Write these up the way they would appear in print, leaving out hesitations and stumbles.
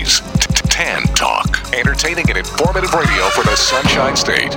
Philly's Tan Talk. Entertaining and informative radio for the Sunshine State.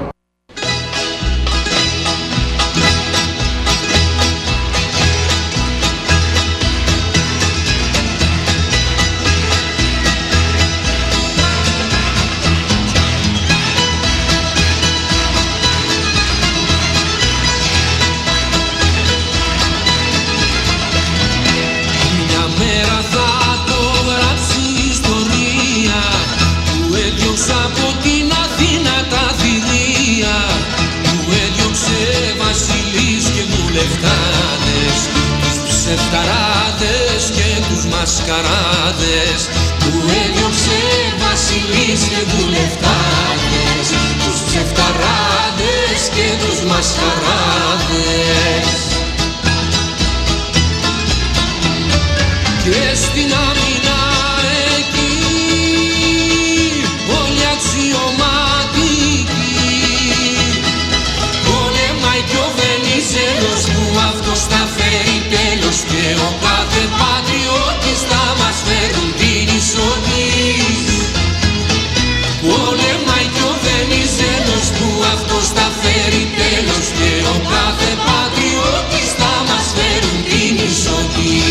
Τους ψευταράδες και τους μασκαράδες που έδιωξε βασιλείς και βουλευτάδες, τους ψευταράδες και τους μασκαράδες. Και στην άμυνα εκεί όλοι αξιωματικοί πολεμάει κι ο Βενιζέλος που αυτός θα φέρει τέλος, και ο κάθε πατριώτης θα μας φέρουν την εισοδή. Πολεμάει κι ο Βενιζέλος που αυτός θα φέρει τέλος, και ο κάθε πατριώτης θα μας φέρουν την εισοδή.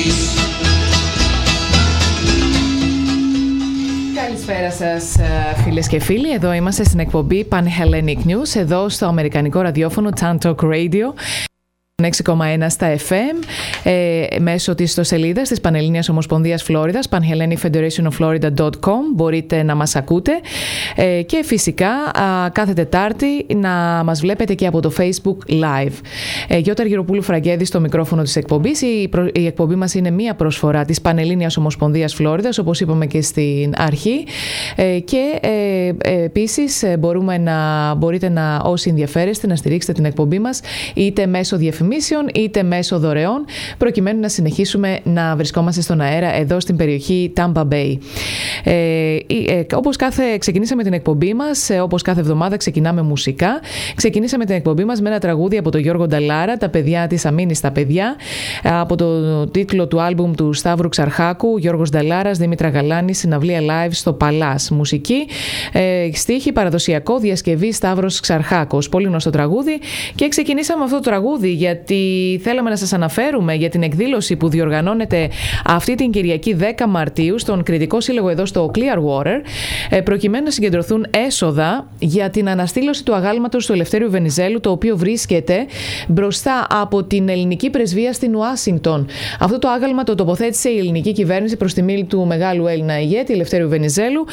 Καλησπέρα σας φίλες και φίλοι, εδώ είμαστε στην εκπομπή Pan Hellenic News, εδώ στο αμερικανικό ραδιόφωνο Tan Talk Radio 6,1 στα FM, μέσω της ιστοσελίδας της Πανελλήνιας Ομοσπονδίας Φλόριδας, panhellenicfederationofflorida.com, μπορείτε να μας ακούτε, και φυσικά κάθε Τετάρτη να μας βλέπετε και από το Facebook Live. Γιώτα Αργυροπούλου Φραγκέδη στο μικρόφωνο της εκπομπής. Η εκπομπή μας είναι μία προσφορά της Πανελλήνιας Ομοσπονδίας Φλόριδας, όπως είπαμε και στην αρχή, και επίσης μπορείτε να, όσοι ενδιαφέρεστε, να στηρίξετε την εκπομπή μας είτε μέσω διαφημίσεων είτε μέσω δωρεών, προκειμένου να συνεχίσουμε να βρισκόμαστε στον αέρα εδώ στην περιοχή Tampa Bay. Ξεκινήσαμε την εκπομπή μας, όπως κάθε εβδομάδα ξεκινάμε μουσικά. Ξεκινήσαμε την εκπομπή μας με ένα τραγούδι από τον Γιώργο Νταλάρα, «Τα παιδιά της Αμήνης τα παιδιά», από το τίτλο του άλμπουμ του Σταύρου Ξαρχάκου, Γιώργος Νταλάρας, Δήμητρα Γαλάνη, συναυλία live στο Παλάς. Μουσική, στίχη, παραδοσιακό, διασκευή Σταύρος Ξαρχάκος. Πολύ γνωστό τραγούδι, και ξεκινήσαμε αυτό το τραγούδι γιατί θέλαμε να σας αναφέρουμε για την εκδήλωση που διοργανώνεται αυτή την Κυριακή 10 Μαρτίου στον Κριτικό Σύλλογο εδώ στο Clearwater, προκειμένου να συγκεντρωθούν έσοδα για την αναστήλωση του αγάλματος του Ελευθέριου Βενιζέλου, το οποίο βρίσκεται μπροστά από την ελληνική πρεσβεία στην Ουάσιγκτον. Αυτό το άγαλμα το τοποθέτησε η ελληνική κυβέρνηση προς τιμή του μεγάλου Έλληνα ηγέτη Ελευθέριου Βενιζέλου,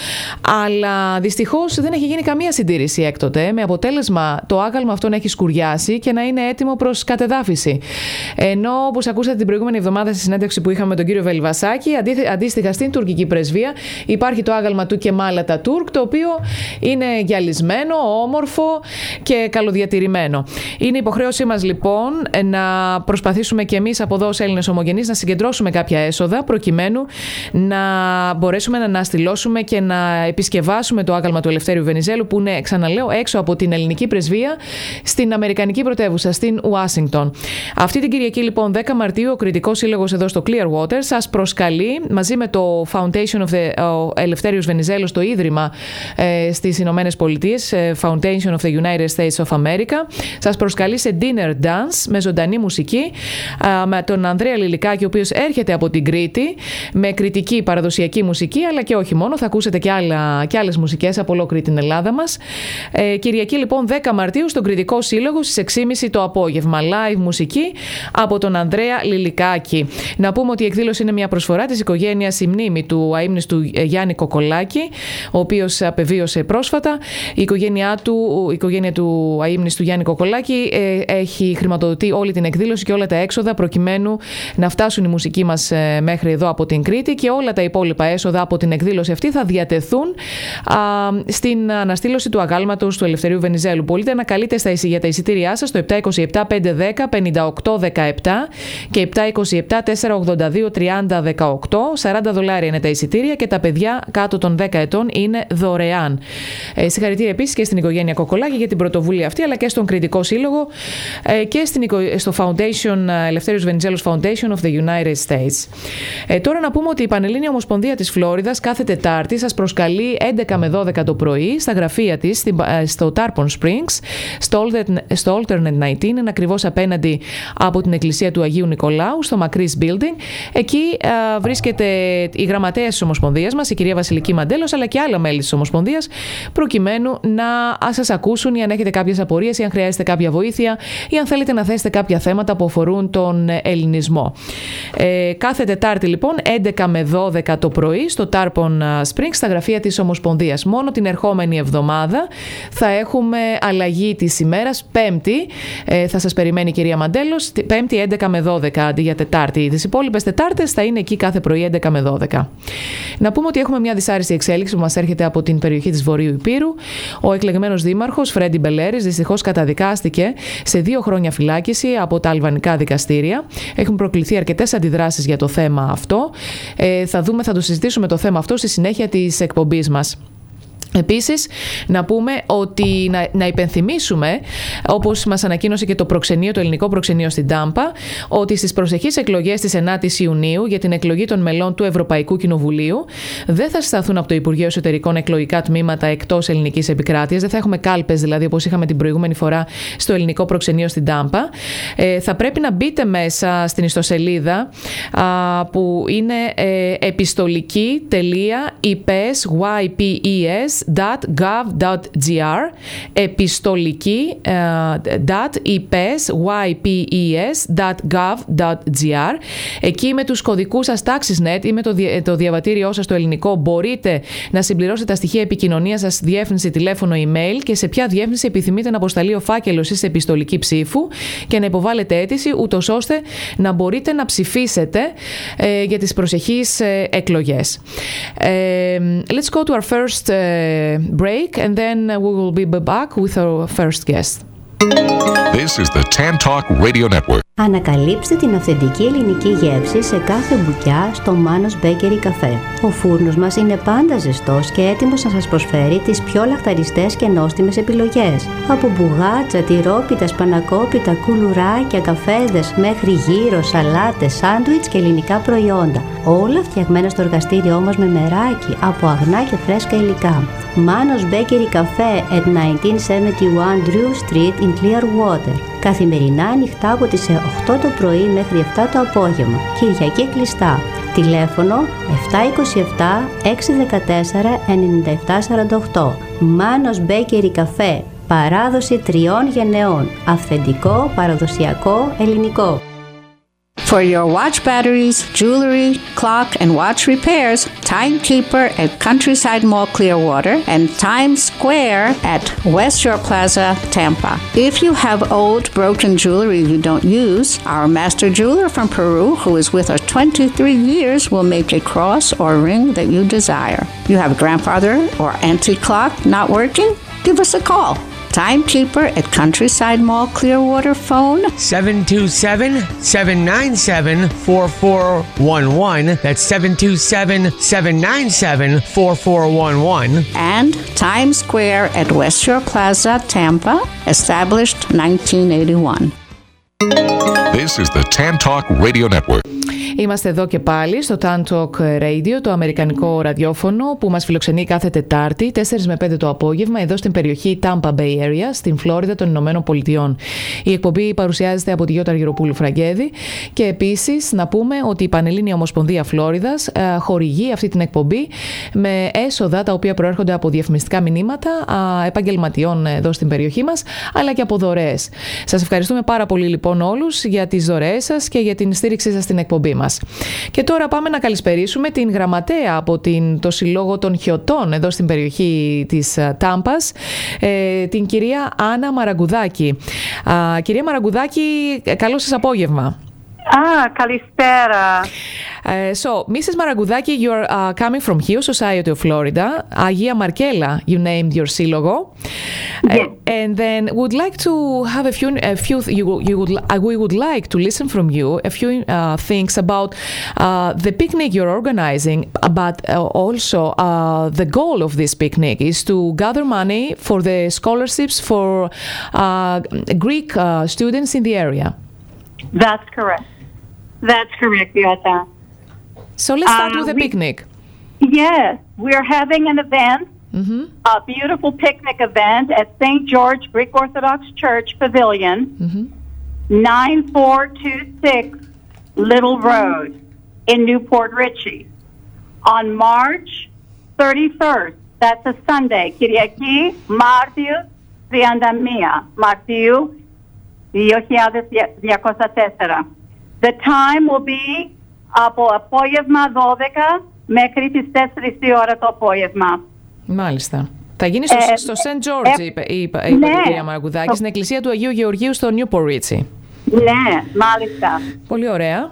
αλλά δυστυχώς δεν έχει γίνει καμία συντήρηση έκτοτε, με αποτέλεσμα το άγαλμα αυτό να έχει σκουριάσει και να είναι έτοιμο προς κατεδάφιση. Ενώ, όπως ακούσατε την προηγούμενη εβδομάδα στη συνέντευξη που είχαμε με τον κύριο Βελβασάκη, αντίστοιχα στην τουρκική πρεσβεία υπάρχει το άγαλμα του Κεμάλ Ατατούρκ, το οποίο είναι γυαλισμένο, όμορφο και καλοδιατηρημένο. Είναι υποχρέωσή μας λοιπόν να προσπαθήσουμε και εμείς από εδώ ως Έλληνες ομογενείς να συγκεντρώσουμε κάποια έσοδα, προκειμένου να μπορέσουμε να αναστηλώσουμε και να επισκευάσουμε το άγαλμα του Ελευθέριου Βενιζέλου, που είναι, ξαναλέω, έξω από την ελληνική πρεσβεία στην αμερικανική πρωτεύουσα, στην Ουάσιγκτον. Αυτή την Κυριακή λοιπόν 10 Μαρτίου ο Κριτικός Σύλλογος εδώ στο Clearwater σας προσκαλεί, μαζί με το Foundation of the Ελευθέριος Βενιζέλος, το ίδρυμα στις Ηνωμένες Πολιτείες, Foundation of the United States of America, σας προσκαλεί σε dinner dance με ζωντανή μουσική, με τον Ανδρέα Λιλικάκη, ο οποίος έρχεται από την Κρήτη, με κριτική παραδοσιακή μουσική, αλλά και όχι μόνο, θα ακούσετε και άλλες μουσικές από ολόκληρη την Ελλάδα μας. Κυριακή λοιπόν 10 Μαρτίου στον Κριτικό Σύλλογο στις 6.30 το απόγευμα, live μουσική από τον Ανδρέα Λιλικάκη. Να πούμε ότι η εκδήλωση είναι μια προσφορά της οικογένειας, η μνήμη του αείμνηστου Γιάννη Κοκολάκη, ο οποίος απεβίωσε πρόσφατα. Η οικογένεια του αείμνηστου Γιάννη Κοκολάκη έχει χρηματοδοτεί όλη την εκδήλωση και όλα τα έξοδα, προκειμένου να φτάσουν οι μουσικοί μας μέχρι εδώ από την Κρήτη, και όλα τα υπόλοιπα έσοδα από την εκδήλωση αυτή θα διατεθούν στην αναστήλωση του αγάλματος του Ελευθερίου Βενιζέλου. Μπορείτε να καλείτε για τα εισιτήριά σας στο 727-510 5817 και 727 482 30 18. $40 είναι τα εισιτήρια και τα παιδιά κάτω των 10 ετών είναι δωρεάν. Συγχαρητήρια επίσης και στην οικογένεια Κοκολάκη για την πρωτοβουλία αυτή, αλλά και στον Κριτικό Σύλλογο και στο Foundation, Ελευθέριος Βενιζέλος Foundation of the United States. Τώρα να πούμε ότι η Πανελλήνια Ομοσπονδία της Φλόριδας κάθε Τετάρτη σας προσκαλεί 11 με 12 το πρωί στα γραφεία της στο Tarpon Springs, στο Alternate 19, είναι ακριβώς απέναντι από την εκκλησία του Αγίου Νικολάου, στο Macris Building. Εκεί βρίσκεται η γραμματέας της Ομοσπονδίας μας, η κυρία Βασιλική Μαντέλος, αλλά και άλλα μέλη της Ομοσπονδίας, προκειμένου να σας ακούσουν ή αν έχετε κάποιες απορίες ή αν χρειάζεται κάποια βοήθεια ή αν θέλετε να θέσετε κάποια θέματα που αφορούν τον ελληνισμό. Κάθε Τετάρτη λοιπόν 11 με 12 το πρωί στο Tarpon Springs στα γραφεία της Ομοσπονδίας. Μόνο την ερχόμενη εβδομάδα θα έχουμε αλλαγή της ημέρας. Πέμπτη θα σας περιμένει η κυρία Μαντέλος, Πέμπτη 11 με 12 αντί για Τετάρτη. Τις υπόλοιπες Τετάρτες θα είναι εκεί κάθε πρωί 11 με 12. Να πούμε ότι έχουμε μια δυσάρεστη εξέλιξη που μας έρχεται από την περιοχή της Βορείου Υπήρου. Ο εκλεγμένος δήμαρχος Φρέντι Μπελέρης δυστυχώς καταδικάστηκε σε 2 χρόνια φυλάκιση από τα αλβανικά δικαστήρια. Έχουν προκληθεί αρκετές αντιδράσεις για το θέμα αυτό. Θα το συζητήσουμε το θέμα αυτό στη συνέχεια της εκπομπής μας. Επίσης, να πούμε ότι να υπενθυμίσουμε, όπως μας ανακοίνωσε και το προξενείο, το ελληνικό προξενείο στην Τάμπα, ότι στις προσεχείς εκλογές της 9ης Ιουνίου για την εκλογή των μελών του Ευρωπαϊκού Κοινοβουλίου δεν θα συσταθούν από το Υπουργείο Εσωτερικών εκλογικά τμήματα εκτός ελληνικής επικράτειας, δεν θα έχουμε κάλπες δηλαδή όπως είχαμε την προηγούμενη φορά στο ελληνικό προξενείο στην Τάμπα. Θα πρέπει να μπείτε μέσα στην ιστοσελίδα που είναι epistoliki.ypes.gov.gr epistoliki.ypes.gov.gr. Εκεί με τους κωδικούς σας TaxisNet ή με το διαβατήριό σας το ελληνικό μπορείτε να συμπληρώσετε τα στοιχεία επικοινωνίας σας, διεύθυνση, τηλέφωνο, email και σε ποια διεύθυνση επιθυμείτε να αποσταλεί ο φάκελος σε επιστολική ψήφου και να υποβάλλετε αίτηση ούτως ώστε να μπορείτε να ψηφίσετε για τις προσεχείς εκλογές. Let's go to our first break and then we will be back with our first guest. This is the Tan Talk Radio Network. Ανακαλύψτε την αυθεντική ελληνική γεύση σε κάθε μπουκιά στο Manos Bakery Café. Ο φούρνος μας είναι πάντα ζεστός και έτοιμος να σας προσφέρει τις πιο λαχταριστές και νόστιμες επιλογές. Από μπουγάτσα, τυρόπιτα, σπανακόπιτα, κουλουράκια, καφέδες, μέχρι γύρο, σαλάτες, σάντουιτς και ελληνικά προϊόντα. Όλα φτιαγμένα στο εργαστήριό μας με μεράκι από αγνά και φρέσκα υλικά. Manos Bakery Café at 1971 Drew Street in Clearwater. Καθημερινά ανοιχτά από τις 8 το πρωί μέχρι 7 το απόγευμα. Κυριακή κλειστά. Τηλέφωνο 727-614-9748. Manos Bakery Café. Παράδοση 3 γενεών. Αυθεντικό, παραδοσιακό, ελληνικό. For your watch batteries, jewelry, clock, and watch repairs, Timekeeper at Countryside Mall Clearwater and Times Square at West Shore Plaza, Tampa. If you have old, broken jewelry you don't use, our master jeweler from Peru, who is with us 23 years, will make a cross or ring that you desire. You have a grandfather or antique clock not working? Give us a call. Timekeeper at Countryside Mall Clearwater, phone 727-797-4411. That's 727-797-4411. And Times Square at West Shore Plaza, Tampa, established 1981. This is the Tan Talk Radio Network. Είμαστε εδώ και πάλι στο Tan Talk Radio, το αμερικανικό ραδιόφωνο που μας φιλοξενεί κάθε Τετάρτη 4 με 5 το απόγευμα εδώ στην περιοχή Tampa Bay Area, στην Φλόριδα των Ηνωμένων Πολιτειών. Η εκπομπή παρουσιάζεται από τη Γιώτα Αργυροπούλου Φραγκέδη και επίσης να πούμε ότι η Πανελλήνια Ομοσπονδία Φλόριδας χορηγεί αυτή την εκπομπή με έσοδα τα οποία προέρχονται από διαφημιστικά μηνύματα επαγγελματιών εδώ στην περιοχή μας, αλλά και από δωρεές. Σας ευχαριστούμε πάρα πολύ λοιπόν όλους για τις δωρεές σας και για την στήριξή σας στην εκπομπή μας. Και τώρα πάμε να καλησπερίσουμε την γραμματέα από το Συλλόγο των Χιωτών εδώ στην περιοχή της Τάμπας, την κυρία Άννα Μαραγκουδάκη. Κυρία Μαραγκουδάκη, καλό σας απόγευμα. Καλησπέρα. So, Mrs. Maragudaki, you're coming from Hill Society of Florida. Agia Markela, you named your sílογο. Yes. And then would like to have we would like to listen from you a few things about the picnic you're organizing, but also the goal of this picnic is to gather money for the scholarships for Greek students in the area. That's correct. That's correct, Yota. So let's start with the picnic. Yes, we're having an event, a beautiful picnic event at St. George Greek Orthodox Church Pavilion, 9426 Little Road in Newport Richey, on March 31st. That's a Sunday. Κυριακή, Μάρτιο 31 Μαρτίου 2024. The time will be από απόγευμα 12 μέχρι τις 4 η ώρα το απόγευμα. Μάλιστα. Θα γίνει στο St. George, είπε η κυρία Μαραγκουδάκη, στην εκκλησία του Αγίου Γεωργίου στο Newport Richey. Ναι, μάλιστα. Πολύ ωραία.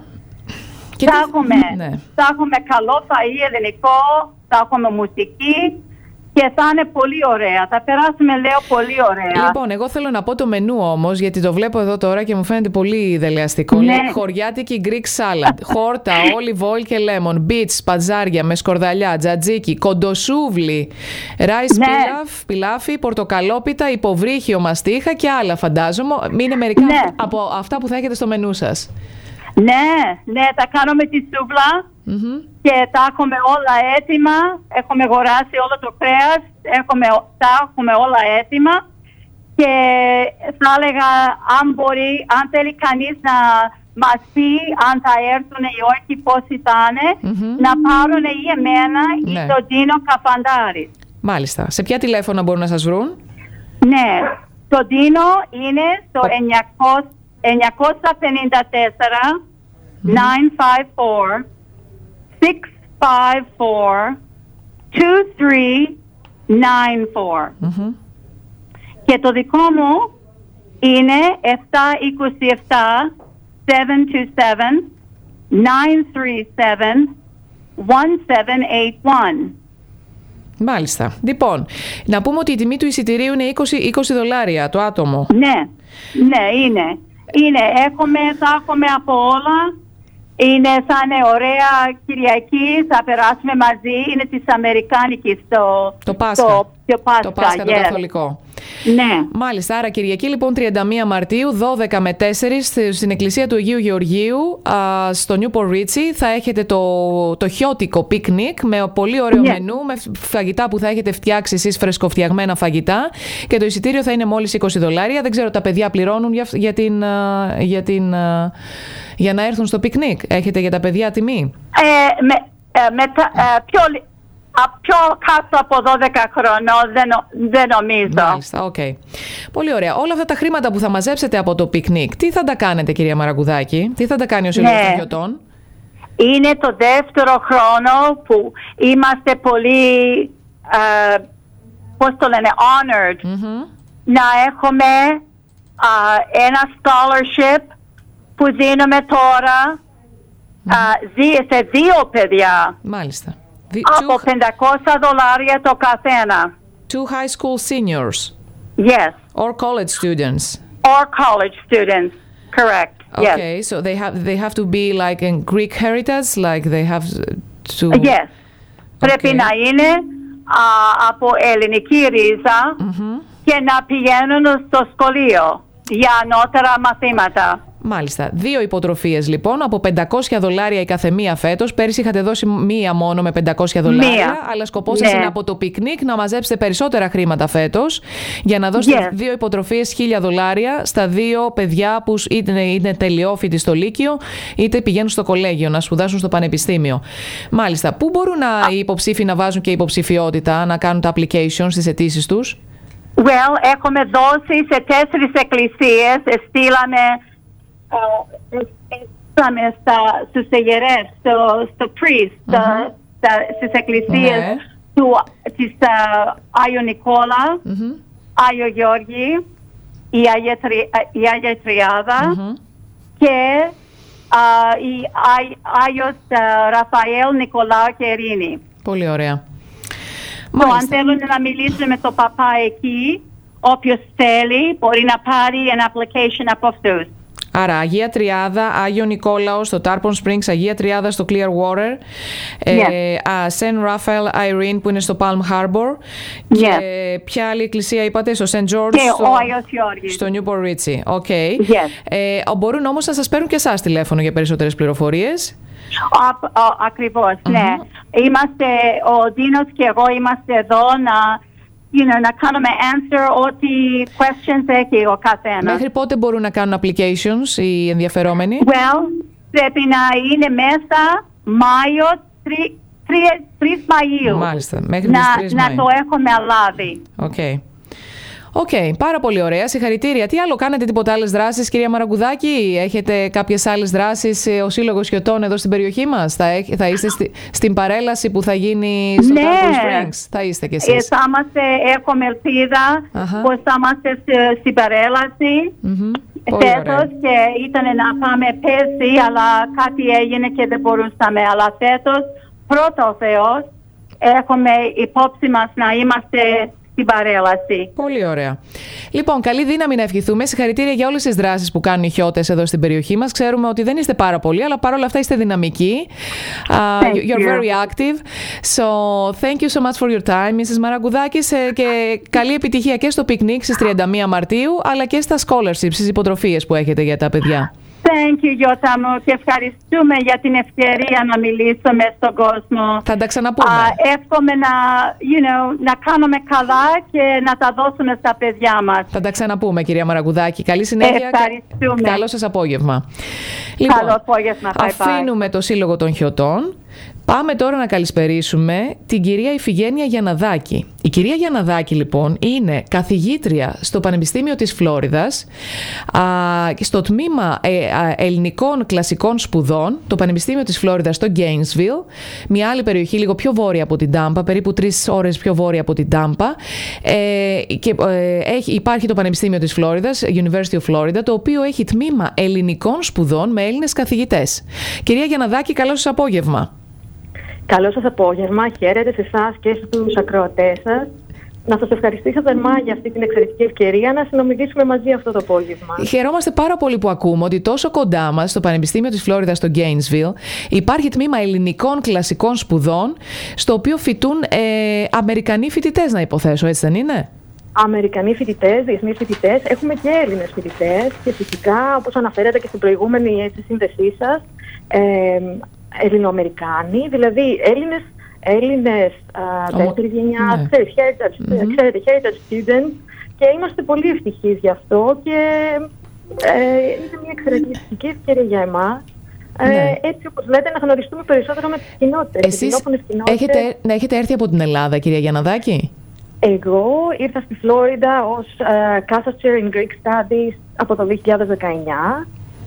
Θα έχουμε καλό φαΐ ελληνικό, θα έχουμε μουσική και θα είναι πολύ ωραία. Θα περάσουμε, λέω, πολύ ωραία. Λοιπόν, εγώ θέλω να πω το μενού όμως, γιατί το βλέπω εδώ τώρα και μου φαίνεται πολύ δελεαστικό. Ναι. Λέει χωριάτικη Greek salad, χόρτα, olive oil και lemon, beets, πατζάρια με σκορδαλιά, τζατζίκι, κοντοσούβλι, rice πιλάφι, πορτοκαλόπιτα, υποβρύχιο μαστίχα και άλλα, φαντάζομαι. Είναι μερικά από αυτά που θα έχετε στο μενού σας. Ναι, θα κάνουμε τη σούβλα και τα έχουμε όλα έτοιμα. Έχουμε αγοράσει όλο το κρέας, τα έχουμε όλα έτοιμα και θα έλεγα αν θέλει κανείς να μας πει αν θα έρθουν ή όχι, πόσοι θα είναι, να πάρουν ή εμένα ή τον Τίνο Καφαντάρη. Μάλιστα. Σε ποια τηλέφωνα μπορούν να σας βρουν? Ναι, το Τίνο είναι στο 954 954 654 2394. Και το δικό μου είναι 727 727 937 1781. Μάλιστα. Λοιπόν, να πούμε ότι η τιμή του εισιτηρίου είναι $20 το άτομο. Ναι, είναι. Θα έχουμε από όλα. Θα είναι ωραία Κυριακή, θα περάσουμε μαζί. Είναι της Αμερικάνικης το Πάσχα. Το Πάσχα το καθολικό. Ναι. Μάλιστα, άρα Κυριακή λοιπόν 31 Μαρτίου 12 με 4 στην εκκλησία του Αγίου Γεωργίου στο Newport Richey θα έχετε το χιώτικο πικνίκ με πολύ ωραίο μενού, με φαγητά που θα έχετε φτιάξει εσείς, φρεσκοφτιαγμένα φαγητά, και το εισιτήριο θα είναι μόλις $20. Δεν ξέρω, τα παιδιά πληρώνουν για να έρθουν στο πικνίκ? Έχετε για τα παιδιά τιμή? Πιο κάτω από 12 χρονών δεν νομίζω. Μάλιστα, οκ. Πολύ ωραία. Όλα αυτά τα χρήματα που θα μαζέψετε από το πικνίκ, τι θα τα κάνετε, κυρία Μαραγκουδάκη? Τι θα τα κάνει ο Σύλλογος των Γιωτών? Είναι το δεύτερο χρόνο που είμαστε πολύ, πώς το λένε, honored, να έχουμε ένα scholarship που δίνουμε τώρα σε 2 παιδιά. Μάλιστα. Από $500 το καθένα. 2 high school seniors? Yes. Or college students? Or college students, correct. Okay, yes. So they have to be like in Greek heritage, like they have to... Yes. Πρέπει να είναι από ελληνική ρίζα και να πηγαίνουν στο σχολείο για ανώτερα μαθήματα. Μάλιστα. 2 υποτροφίες λοιπόν, από $500 η καθεμία φέτος. Πέρυσι είχατε δώσει μία μόνο με $500, αλλά σκοπός σας είναι από το πικνίκ να μαζέψετε περισσότερα χρήματα φέτος για να δώσετε 2 υποτροφίες $1,000 στα 2 παιδιά που είτε είναι τελειόφοιτοι στο Λύκειο είτε πηγαίνουν στο κολέγιο να σπουδάσουν στο πανεπιστήμιο. Μάλιστα. Πού μπορούν οι υποψήφοι να βάζουν και υποψηφιότητα, να κάνουν τα applications στις αιτήσεις τους? Έχουμε δώσει σε 4 εκκλησίες, στείλαμε στους εγερές, στο priest, στις εκκλησίες της Άγιο Νικόλα, Άγιο Γιώργη, η Άγια Τριάδα και Άγιος Ραφαέλ Νικολάου και Ειρήνη. Πολύ ωραία. Αν θέλουν να μιλήσουν με τον παπά εκεί, όποιος θέλει μπορεί να πάρει ένα application από αυτούς. Άρα Αγία Τριάδα, Άγιο Νικόλαο στο Tarpon Springs, Αγία Τριάδα στο Clearwater, Saint Raphael Irene που είναι στο Palm Harbor και ποια άλλη εκκλησία είπατε, στο St. George και ο Άγιος Γιώργης στο Newport Richie. Okay. Μπορούν όμως να σας παίρνουν και εσάς τηλέφωνο για περισσότερες πληροφορίες. Ακριβώς, ναι. Είμαστε, ο Δίνος και εγώ είμαστε εδώ να κάνουμε answer ό,τι questions έχει ο καθένας. Μέχρι πότε μπορούν να κάνουν applications οι ενδιαφερόμενοι? Πρέπει να είναι μέσα Μάιο, 3 Μαΐου. Μάλιστα, μέχρι τις 3 Μαΐου. Να το έχουμε λάβει. Οκ, πάρα πολύ ωραία. Συγχαρητήρια. Τι άλλο κάνετε, τίποτα άλλες δράσεις, κυρία Μαραγκουδάκη? Έχετε κάποιες άλλες δράσεις, ο Σύλλογος Χιωτών εδώ στην περιοχή μας? Θα είστε στην παρέλαση που θα γίνει στο Tarpon Springs? Θα είστε κι εσείς? Έχουμε ελπίδα πως θα είμαστε στην παρέλαση φέτος και ήταν να πάμε πέρσι, αλλά κάτι έγινε και δεν μπορούσαμε. Αλλά φέτος, πρώτα ο Θεός, έχουμε υπόψη μας να είμαστε στην παρέλαση. Πολύ ωραία. Λοιπόν, καλή δύναμη να ευχηθούμε. Συγχαρητήρια για όλες τις δράσεις που κάνουν οι χιώτες εδώ στην περιοχή μας. Ξέρουμε ότι δεν είστε πάρα πολλοί, αλλά παρόλα αυτά είστε δυναμικοί. You're very active. So, thank you so much for your time, Mrs. Μαραγκουδάκης, και καλή επιτυχία και στο πικνίκ στις 31 Μαρτίου, αλλά και στα scholarships, στις υποτροφίες που έχετε για τα παιδιά. Thank you, Γιώτα μου, και ευχαριστούμε για την ευκαιρία να μιλήσουμε στον κόσμο. Θα τα ξαναπούμε. Εύχομαι να κάνουμε καλά και να τα δώσουμε στα παιδιά μας. Θα τα ξαναπούμε, κυρία Μαραγκουδάκη. Καλή συνέχεια. Ευχαριστούμε. Καλό σας απόγευμα. Καλό απόγευμα. Αφήνουμε το Σύλλογο των Χιωτών. Πάμε τώρα να καλησπερίσουμε την κυρία Ιφηγένεια Γιανναδάκη. Η κυρία Γιανναδάκη λοιπόν είναι καθηγήτρια στο Πανεπιστήμιο της Φλόριδας, στο τμήμα ελληνικών κλασικών σπουδών, το Πανεπιστήμιο της Φλόριδας στο Gainesville, μια άλλη περιοχή λίγο πιο βόρεια από την Τάμπα, περίπου 3 ώρες πιο βόρεια από την Τάμπα, και υπάρχει το Πανεπιστήμιο της Φλόριδας, University of Florida, το οποίο έχει τμήμα ελληνικών σπουδών με Έλληνες καθηγητές. Κυρία Γιανναδάκη, καλό σας απόγευμα. Καλό σας απόγευμα, χαίρετε σε εσάς και στους ακροατές σας. Να σας ευχαριστήσω θερμά για αυτή την εξαιρετική ευκαιρία να συνομιλήσουμε μαζί αυτό το απόγευμα. Χαιρόμαστε πάρα πολύ που ακούμε ότι τόσο κοντά μας, στο Πανεπιστήμιο της Φλόριδας στο Gainesville, υπάρχει τμήμα ελληνικών κλασικών σπουδών, στο οποίο φοιτούν Αμερικανοί φοιτητές, να υποθέσω, έτσι δεν είναι? Αμερικανοί φοιτητές, διεθνείς φοιτητές, έχουμε και Έλληνες φοιτητές και φυσικά, όπως αναφέρατε και στην προηγούμενη σύνδεσή σας, Ελληνοαμερικάνοι, δηλαδή Έλληνες δεύτερη γενιά, ξέρετε, heritage students, και είμαστε πολύ ευτυχείς γι' αυτό και είναι μια εξαιρετική ευκαιρία για εμάς. Έτσι, όπως λέτε, να γνωριστούμε περισσότερο με τις κοινότητες. Εσείς έχετε έρθει από την Ελλάδα, κυρία Γιανναδάκη? Εγώ ήρθα στη Φλόριντα ως Casa Chair in Greek Studies από το 2019.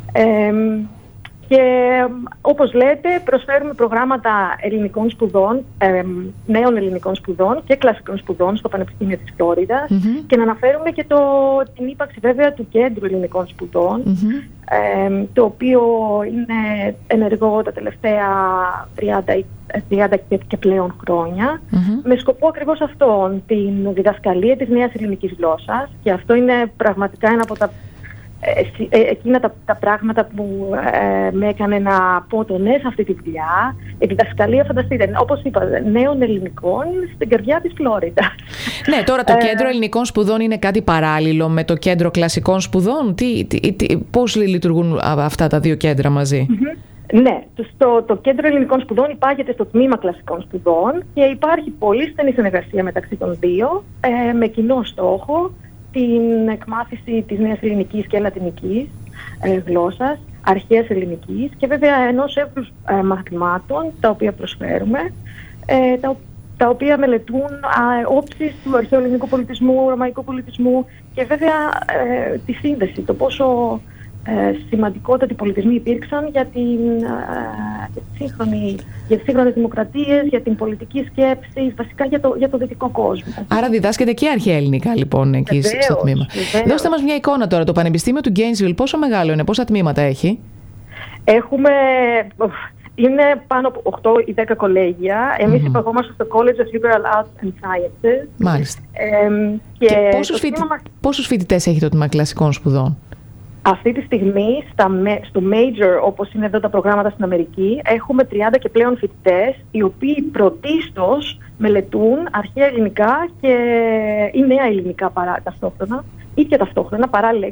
Και όπως λέτε, προσφέρουμε προγράμματα ελληνικών σπουδών, νέων ελληνικών σπουδών και κλασικών σπουδών στο Πανεπιστήμιο της Φλόριδας, και να αναφέρουμε και την ύπαρξη βέβαια του Κέντρου Ελληνικών Σπουδών, το οποίο είναι ενεργό τα τελευταία 30 και πλέον χρόνια, με σκοπό ακριβώς αυτόν, την διδασκαλία της νέας ελληνικής γλώσσας, και αυτό είναι πραγματικά ένα από εκείνα τα πράγματα που με έκανε να πω το ναι σε αυτή τη δουλειά. Η διδασκαλία, φανταστείτε, όπως είπα, νέων ελληνικών στην καρδιά της Φλόριντα. Ναι, τώρα το Κέντρο Ελληνικών Σπουδών είναι κάτι παράλληλο με το Κέντρο Κλασικών Σπουδών? Πώς λειτουργούν αυτά τα δύο κέντρα μαζί? Ναι, το Κέντρο Ελληνικών Σπουδών υπάγεται στο τμήμα Κλασικών Σπουδών και υπάρχει πολύ στενή συνεργασία μεταξύ των δύο, με κοινό στόχο την εκμάθηση της νέας ελληνικής και λατινικής γλώσσας, αρχαίας ελληνικής, και βέβαια ενός εύρους μαθημάτων τα οποία προσφέρουμε, τα οποία μελετούν όψεις του αρχαίου ελληνικού πολιτισμού, ρωμαϊκού πολιτισμού, και βέβαια τη σύνδεση, το πόσο σημαντικότατοι πολιτισμοί υπήρξαν για τις σύγχρονες δημοκρατίες, για την πολιτική σκέψη, βασικά για το δυτικό κόσμο. Άρα διδάσκεται και αρχαία ελληνικά λοιπόν εκεί στο τμήμα. Δώστε μας μια εικόνα τώρα. Το Πανεπιστήμιο του Gainesville πόσο μεγάλο είναι, πόσα τμήματα έχει? Είναι πάνω από 8 ή 10 κολέγια. Εμείς υπαγόμαστε στο College of Liberal Arts and Sciences. Μάλιστα. Και πόσους φοιτητές έχει το τμήμα κλασικών σπουδών? Αυτή τη στιγμή στο Major, όπως είναι εδώ τα προγράμματα στην Αμερική, έχουμε 30 και πλέον φοιτητές, οι οποίοι πρωτίστως μελετούν αρχαία ελληνικά ή νέα ελληνικά ταυτόχρονα, ή και ταυτόχρονα, παράλληλα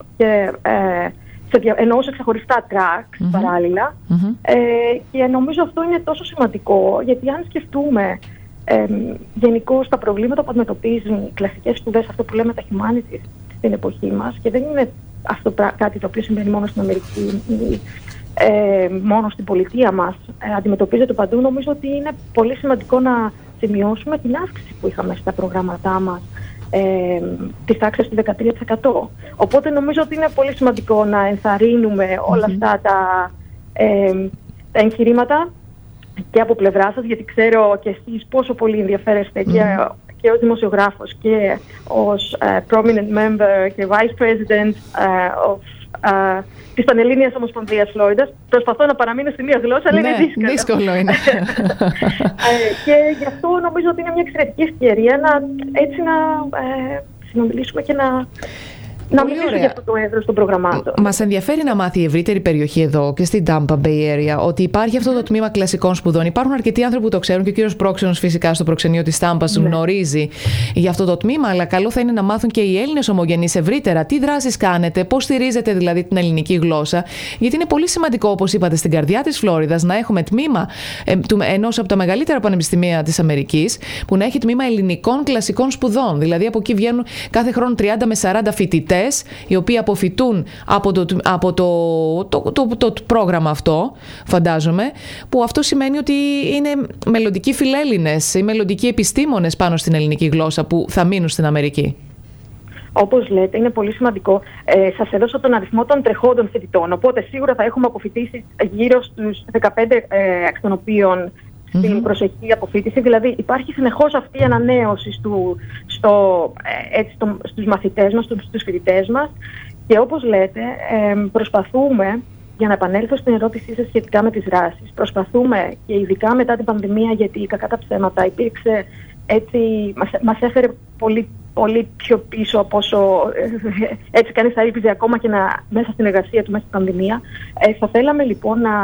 εννοώ σε ξεχωριστά tracks παράλληλα. Και νομίζω αυτό είναι τόσο σημαντικό, γιατί αν σκεφτούμε γενικώς τα προβλήματα που αντιμετωπίζουν οι κλασικές σπουδές, αυτό που λέμε τα humanities στην εποχή μας, και δεν είναι αυτό κάτι το οποίο συμβαίνει μόνο στην Αμερική ή μόνο στην πολιτεία μας, αντιμετωπίζεται παντού. Νομίζω ότι είναι πολύ σημαντικό να σημειώσουμε την αύξηση που είχαμε στα προγράμματά μας της τάξης του 13%. Οπότε νομίζω ότι είναι πολύ σημαντικό να ενθαρρύνουμε όλα αυτά τα εγχειρήματα και από πλευρά σας, γιατί ξέρω και εσείς πόσο πολύ ενδιαφέρεστε και ως δημοσιογράφος και ως prominent member και vice president της Πανελλήνιας Ομοσπονδίας Φλόριδας. Προσπαθώ να παραμείνω στη μία γλώσσα, αλλά είναι δύσκολο. Δύσκολο είναι. Και γι' αυτό νομίζω ότι είναι μια εξαιρετική ευκαιρία να συνομιλήσουμε και να μιλήσουμε για αυτό το εύρος των προγραμμάτων. Μας ενδιαφέρει να μάθει η ευρύτερη περιοχή εδώ και στην Tampa Bay Area ότι υπάρχει αυτό το τμήμα κλασικών σπουδών. Υπάρχουν αρκετοί άνθρωποι που το ξέρουν και ο κύριος Πρόξενος φυσικά στο προξενείο της Τάμπας γνωρίζει για αυτό το τμήμα, αλλά καλό θα είναι να μάθουν και οι Έλληνες ομογενείς ευρύτερα τι δράσεις κάνετε, πώς στηρίζετε δηλαδή την ελληνική γλώσσα. Γιατί είναι πολύ σημαντικό, όπως είπατε, στην καρδιά της Φλόριδας να έχουμε τμήμα ενός από τα μεγαλύτερα πανεπιστημία της Αμερικής που να έχει τμήμα ελληνικών κλασικών σπουδών. Δηλαδή από εκεί βγαίνουν κάθε χρόνο 30 με 40 φοιτητές οι οποίοι αποφοιτούν από το πρόγραμμα αυτό, φαντάζομαι, που αυτό σημαίνει ότι είναι μελλοντικοί φιλέλληνες ή μελλοντικοί επιστήμονες πάνω στην ελληνική γλώσσα που θα μείνουν στην Αμερική. Όπως λέτε, είναι πολύ σημαντικό. Σας έδωσα τον αριθμό των τρεχόντων φοιτητών, οπότε σίγουρα θα έχουμε αποφοιτήσει γύρω στους 15 εκ των οποίων στην προσεχή αποφοίτηση. Δηλαδή υπάρχει συνεχώς αυτή η ανανέωση στους μαθητές μας, στους φοιτητές μας, και όπως λέτε προσπαθούμε, για να επανέλθω στην ερώτησή σας σχετικά με τις δράσεις, προσπαθούμε και ειδικά μετά την πανδημία, γιατί κακά τα ψέματα υπήρξε έτσι, μας έφερε πολύ, πολύ πιο πίσω από όσο έτσι κανείς θα ήλπιζε ακόμα και μέσα στην εργασία του, μέσα στην πανδημία. Θα θέλαμε λοιπόν να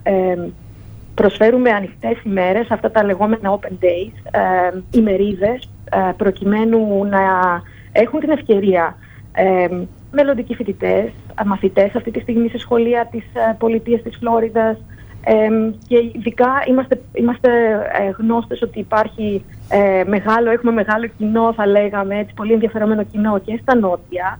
προσφέρουμε ανοιχτές ημέρες, αυτά τα λεγόμενα open days, ημερίδες, προκειμένου να έχουν την ευκαιρία μελλοντικοί φοιτητές, μαθητές αυτή τη στιγμή σε σχολεία της πολιτείας της Φλόριδας, και ειδικά είμαστε γνώστες ότι υπάρχει έχουμε μεγάλο κοινό, θα λέγαμε, έτσι, πολύ ενδιαφερομένο κοινό και στα νότια,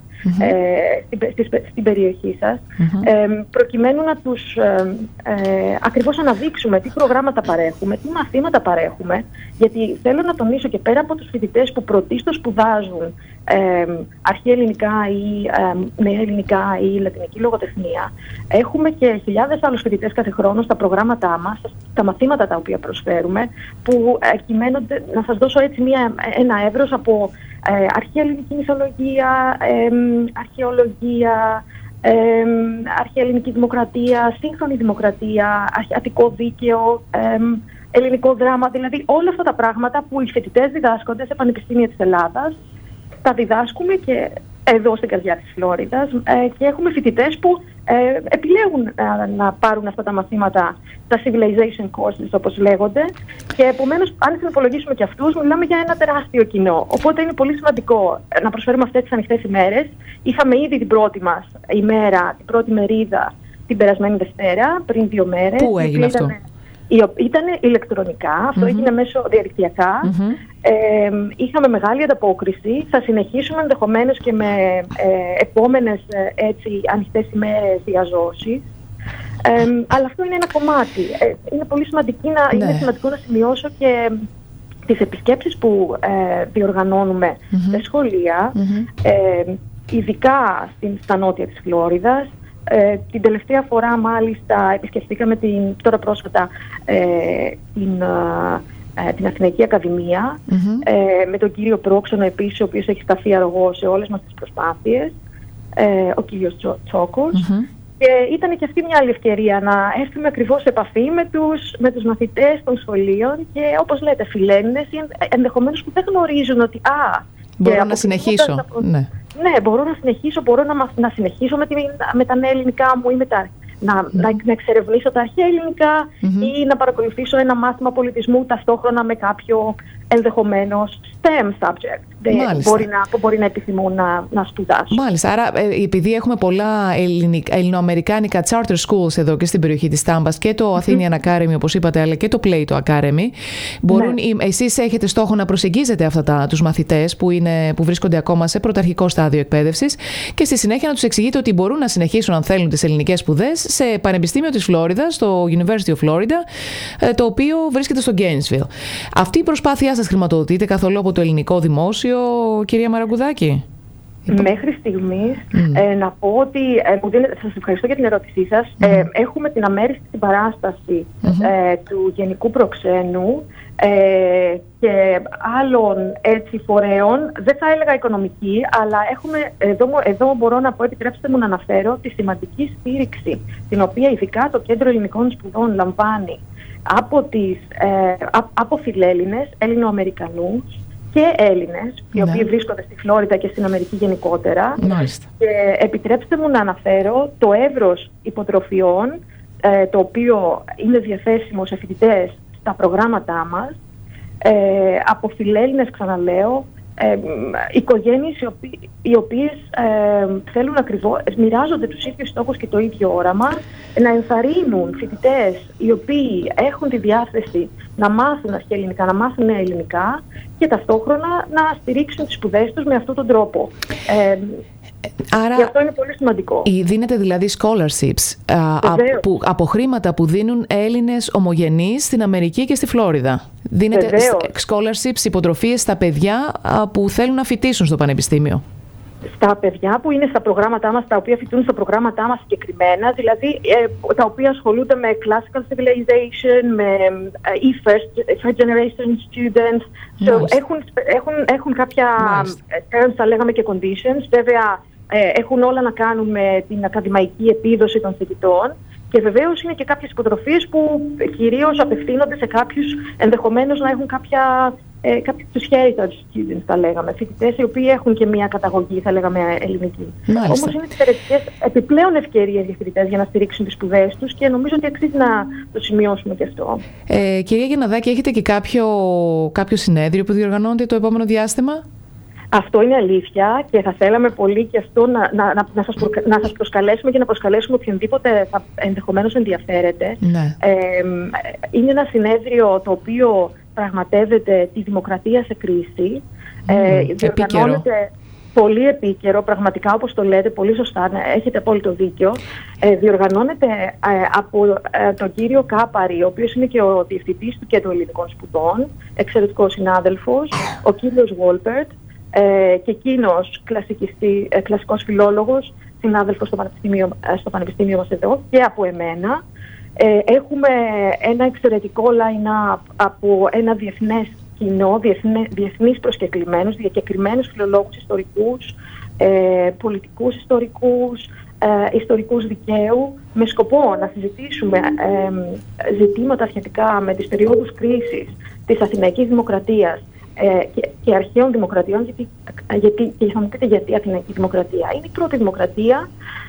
στην περιοχή σας, προκειμένου να τους ακριβώς αρχαία τι προγράμματα παρέχουμε, τι μαθήματα παρέχουμε, γιατί θέλω να τονίσω και πέρα από τους φοιτητές που πρωτίστως σπουδάζουν αρχαία ελληνικά ή νέα ελληνικά ή λατινική λογοτεχνία, έχουμε και χιλιάδες άλλους φοιτητές κάθε χρόνο στα προγράμματά μας, τα μαθήματα τα οποία προσφέρουμε, που κυμαίνονται, να σας δώσω έτσι ένα εύρος από αρχαία ελληνική μυθολογία, αρχαιολογία, αρχαία ελληνική δημοκρατία, σύγχρονη δημοκρατία, αττικό δίκαιο, ελληνικό δράμα, δηλαδή όλα αυτά τα πράγματα που οι φοιτητές διδάσκονται σε πανεπιστήμια της Ελλάδας, τα διδάσκουμε και εδώ στην καρδιά της Φλόριδας, και έχουμε φοιτητές που επιλέγουν να πάρουν αυτά τα μαθήματα, τα civilization courses όπως λέγονται, και επομένως αν συνυπολογίσουμε και αυτούς, μιλάμε για ένα τεράστιο κοινό. Οπότε είναι πολύ σημαντικό να προσφέρουμε αυτές τις ανοιχτές ημέρες. Είχαμε ήδη την πρώτη μας ημέρα, την πρώτη μερίδα την περασμένη Δευτέρα, πριν 2 μέρες. Πού έγινε αυτό? Ήταν ηλεκτρονικά, αυτό έγινε μέσω διαδικτυακά. Είχαμε μεγάλη ανταπόκριση. Θα συνεχίσουμε ενδεχομένως και με επόμενες ανοιχτές ημέρες διαζώσεις. Αλλά αυτό είναι ένα κομμάτι. Είναι πολύ είναι σημαντικό να σημειώσω και τις επισκέψεις που διοργανώνουμε σε σχολεία, ειδικά στα νότια της Φλόριδας. Την τελευταία φορά μάλιστα επισκεφτήκαμε τώρα πρόσφατα την Αθηναϊκή Ακαδημία, με τον κύριο Πρόξενο επίσης, ο οποίος έχει σταθεί αργό σε όλες μας τις προσπάθειες, ο κύριος Τσόκος, Και ήταν και αυτή μια άλλη ευκαιρία να έρθουμε ακριβώς σε επαφή με τους μαθητές των σχολείων και όπως λέτε φιλέλληνες ή ενδεχομένως που δεν γνωρίζουν ότι μπορώ να συνεχίσω. Ναι, μπορώ να συνεχίσω, να συνεχίσω με τα νέα ελληνικά μου ή να εξερευνήσω τα αρχαία ελληνικά ή να παρακολουθήσω ένα μάθημα πολιτισμού ταυτόχρονα με κάποιο ενδεχομένως STEM subject που μπορεί να επιθυμούν να σπουδάσουν. Μάλιστα. Άρα, επειδή έχουμε πολλά ελληνοαμερικάνικα charter schools εδώ και στην περιοχή της Τάμπας και το Athenian Academy, όπως είπατε, αλλά και το Plato Academy, εσείς έχετε στόχο να προσεγγίζετε τους μαθητές που βρίσκονται ακόμα σε πρωταρχικό στάδιο εκπαίδευσης και στη συνέχεια να τους εξηγείτε ότι μπορούν να συνεχίσουν, αν θέλουν, τις ελληνικές σπουδές σε Πανεπιστήμιο της Φλόριδας, στο University of Florida, το οποίο βρίσκεται στο Gainesville. Αυτή η προσπάθειά σας χρηματοδοτείται καθόλου από το ελληνικό δημόσιο, κυρία Μαραγκουδάκη? Μέχρι στιγμής να πω ότι σας ευχαριστώ για την ερώτησή σας. Έχουμε την αμέριστη συμπαράσταση του Γενικού Προξένου και άλλων έτσι φορέων, δεν θα έλεγα οικονομική, αλλά εδώ μπορώ να πω, επιτρέψτε μου να αναφέρω τη σημαντική στήριξη την οποία ειδικά το Κέντρο Ελληνικών Σπουδών λαμβάνει από φιλέλληνες, Έλληνο-Αμερικανούς και Έλληνες, οι οποίοι βρίσκονται στη Φλόριδα και στην Αμερική γενικότερα. Μάλιστα. Και επιτρέψτε μου να αναφέρω το εύρος υποτροφιών, το οποίο είναι διαθέσιμο σε φοιτητές στα προγράμματά μας, από φιλέλληνες, ξαναλέω, οικογένειες οι οποίες θέλουν ακριβώς, μοιράζονται τους ίδιους στόχους και το ίδιο όραμα, να ενθαρρύνουν φοιτητές οι οποίοι έχουν τη διάθεση να μάθουν αρχαία ελληνικά, να μάθουν νέα ελληνικά και ταυτόχρονα να στηρίξουν τις σπουδές τους με αυτόν τον τρόπο. Άρα, και αυτό είναι πολύ σημαντικό. Δίνεται δηλαδή scholarships από χρήματα που δίνουν Έλληνες ομογενείς στην Αμερική και στη Φλόριδα. Δίνεται scholarships, υποτροφίες στα παιδιά που θέλουν να φοιτήσουν στο πανεπιστήμιο. Στα παιδιά που είναι στα προγράμματά μας, τα οποία φοιτούν στα προγράμματά μας συγκεκριμένα, δηλαδή τα οποία ασχολούνται με classical civilization, με first generation students, έχουν κάποια terms, θα λέγαμε, και conditions. Βέβαια, έχουν όλα να κάνουν με την ακαδημαϊκή επίδοση των φοιτητών και βεβαίως είναι και κάποιες υποτροφίες που κυρίως απευθύνονται σε κάποιους ενδεχομένως να έχουν κάποιους heritage students, θα λέγαμε, φοιτητές οι οποίοι έχουν και μια καταγωγή, θα λέγαμε, ελληνική. Όμως είναι εξαιρετικές επιπλέον ευκαιρίες για φοιτητές για να στηρίξουν τις σπουδές τους και νομίζω ότι αξίζει να το σημειώσουμε και αυτό. Κυρία Γενναδάκη, έχετε και κάποιο συνέδριο που διοργανώνεται το επόμενο διάστημα? Αυτό είναι αλήθεια και θα θέλαμε πολύ και αυτό να σας προσκαλέσουμε και να προσκαλέσουμε οποιονδήποτε θα ενδεχομένως ενδιαφέρεται. Ναι. Είναι ένα συνέδριο το οποίο πραγματεύεται τη δημοκρατία σε κρίση. Διοργανώνεται πολύ επίκαιρο, πραγματικά, όπως το λέτε, πολύ σωστά, έχετε απόλυτο δίκιο. Διοργανώνεται από τον κύριο Κάπαρη, ο οποίος είναι και ο διευθυντής του Κέντρου Ελληνικών Σπουδών, εξαιρετικός συνάδελφος, ο κύριος Βόλπερτ, και εκείνος κλασικός φιλόλογος, συνάδελφος στο πανεπιστήμιο μας εδώ και από εμένα. Έχουμε ένα εξαιρετικό line-up από ένα διεθνές κοινό, διεθνείς προσκεκλημένους, διακεκριμένους φιλολόγους ιστορικούς, πολιτικούς ιστορικούς, ιστορικούς δικαίου, με σκοπό να συζητήσουμε ζητήματα σχετικά με τις περιόδους κρίσης της Αθηναϊκής Δημοκρατίας και αρχαίων δημοκρατιών, και θα μου πείτε γιατί Αθηναϊκή Δημοκρατία. Είναι η πρώτη δημοκρατία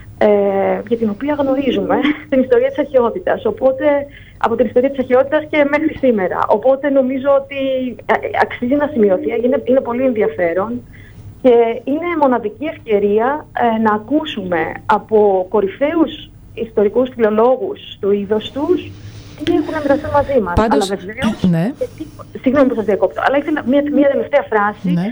για την οποία γνωρίζουμε την ιστορία της αρχαιότητας, οπότε από την ιστορία της αρχαιότητας και μέχρι σήμερα. Οπότε νομίζω ότι αξίζει να σημειωθεί, είναι πολύ ενδιαφέρον και είναι μοναδική ευκαιρία να ακούσουμε από κορυφαίους ιστορικούς φιλολόγους στο είδος τους τι έχουν να μοιραστούν μαζί μας. Πάντως, αλλά βεβαίως, ναι. Συγγνώμη που σας διακόπτω, αλλά ήθελα μια τελευταία φράση. Ναι.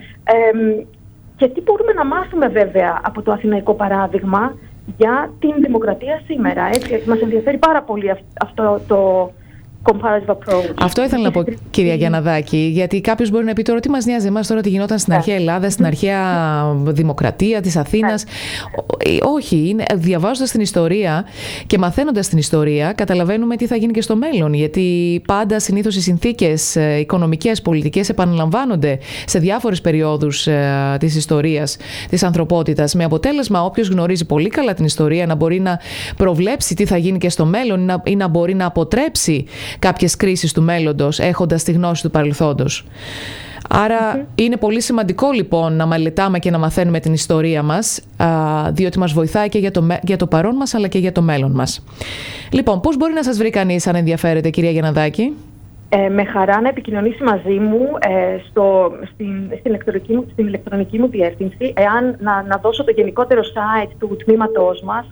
Και τι μπορούμε να μάθουμε βέβαια από το αθηναϊκό παράδειγμα για την δημοκρατία σήμερα. Έτσι, μας ενδιαφέρει πάρα πολύ αυτό comparative approach. Αυτό ήθελα να πω, κυρία Γιανναδάκη, γιατί κάποιος μπορεί να πει τώρα τι μας νοιάζει εμάς τώρα τι γινόταν στην αρχαία Ελλάδα, στην αρχαία δημοκρατία της Αθήνας. Όχι, διαβάζοντας την ιστορία και μαθαίνοντας την ιστορία, καταλαβαίνουμε τι θα γίνει και στο μέλλον. Γιατί πάντα συνήθως οι συνθήκες οικονομικές, πολιτικές επαναλαμβάνονται σε διάφορες περιόδους της ιστορίας της ανθρωπότητας. Με αποτέλεσμα, όποιος γνωρίζει πολύ καλά την ιστορία να μπορεί να προβλέψει τι θα γίνει και στο μέλλον ή να μπορεί να αποτρέψει κάποιες κρίσεις του μέλλοντος έχοντας τη γνώση του παρελθόντος. Άρα είναι πολύ σημαντικό λοιπόν να μελετάμε και να μαθαίνουμε την ιστορία μας, διότι μας βοηθάει και για το παρόν μας αλλά και για το μέλλον μας. Λοιπόν, πώς μπορεί να σας βρει κανείς αν ενδιαφέρεται, κυρία Γιανναδάκη? Με χαρά να επικοινωνήσει μαζί μου στην ηλεκτρονική μου διεύθυνση, να δώσω το γενικότερο site του τμήματός μας,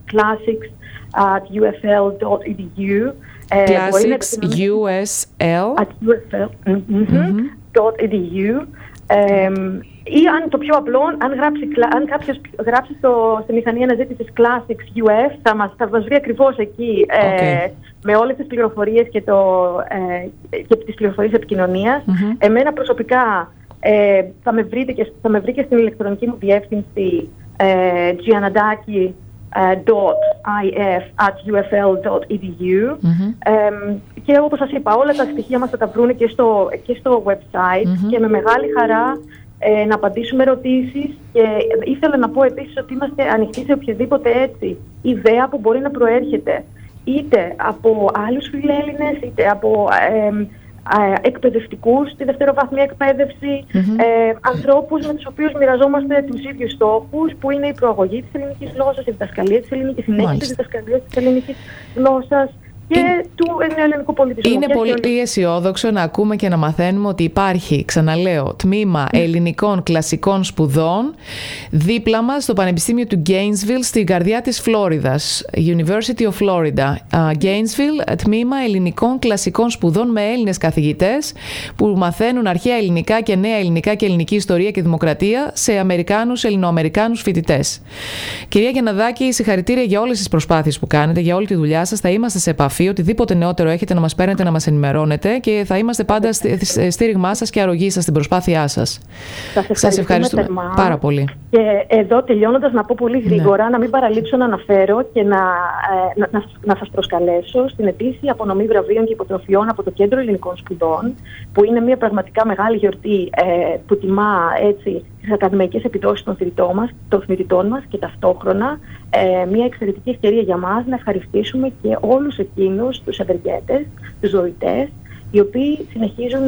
classics@ufl.edu. Classics USL.edu. Ή αν το πιο απλό, αν κάποιος γράψει στη μηχανή αναζήτησης Classics UF, θα μας βρει ακριβώς εκεί με όλες τις πληροφορίες και τις πληροφορίες επικοινωνίας. Εμένα προσωπικά θα με βρει και στην ηλεκτρονική μου διεύθυνση giannadaki.if@ufl.edu. Και όπως σας είπα, όλα τα στοιχεία μας θα τα βρουν και στο website και με μεγάλη χαρά να απαντήσουμε ερωτήσεις. Και ήθελα να πω επίσης ότι είμαστε ανοιχτοί σε οποιαδήποτε ιδέα που μπορεί να προέρχεται είτε από άλλους φιλέλληνες είτε από εκπαιδευτικούς στη δευτεροβάθμια εκπαίδευση, ανθρώπους με τους οποίους μοιραζόμαστε τους ίδιους στόχους, που είναι η προαγωγή της ελληνικής γλώσσας, η διδασκαλία της ελληνικής, η συνέχιση της διδασκαλίας της ελληνικής γλώσσας και του ελληνικού πολιτισμού. Είναι πολύ αισιόδοξο να ακούμε και να μαθαίνουμε ότι υπάρχει, ξαναλέω, τμήμα ελληνικών κλασικών σπουδών δίπλα μας στο Πανεπιστήμιο του Gainesville, στην καρδιά της Φλόριδας, University of Florida. Gainesville, τμήμα ελληνικών κλασικών σπουδών με Έλληνες καθηγητές που μαθαίνουν αρχαία ελληνικά και νέα ελληνικά και ελληνική ιστορία και δημοκρατία σε Ελληνοαμερικάνους φοιτητές. Κυρία Γιανναδάκη, συγχαρητήρια για όλες τις προσπάθειες που κάνετε, για όλη τη δουλειά σας. Θα είμαστε σε επαφή. Οτιδήποτε νεότερο έχετε να μας παίρνετε, να μας ενημερώνετε και θα είμαστε πάντα στήριγμά σας και αρρωγή σας στην προσπάθειά σας. Σας ευχαριστούμε πάρα πολύ. Και εδώ τελειώνοντας να πω πολύ γρήγορα, να μην παραλείψω να αναφέρω και να σας προσκαλέσω στην ετήσια απονομή βραβείων και υποτροφιών από το Κέντρο Ελληνικών Σπουδών, που είναι μια πραγματικά μεγάλη γιορτή που τιμά έτσι τις ακαδημαϊκές επιδόσεις των φοιτητών μας και ταυτόχρονα μια εξαιρετική ευκαιρία για μας να ευχαριστήσουμε και όλους εκείνους τους ευεργέτες, τους δωρητές, οι οποίοι συνεχίζουν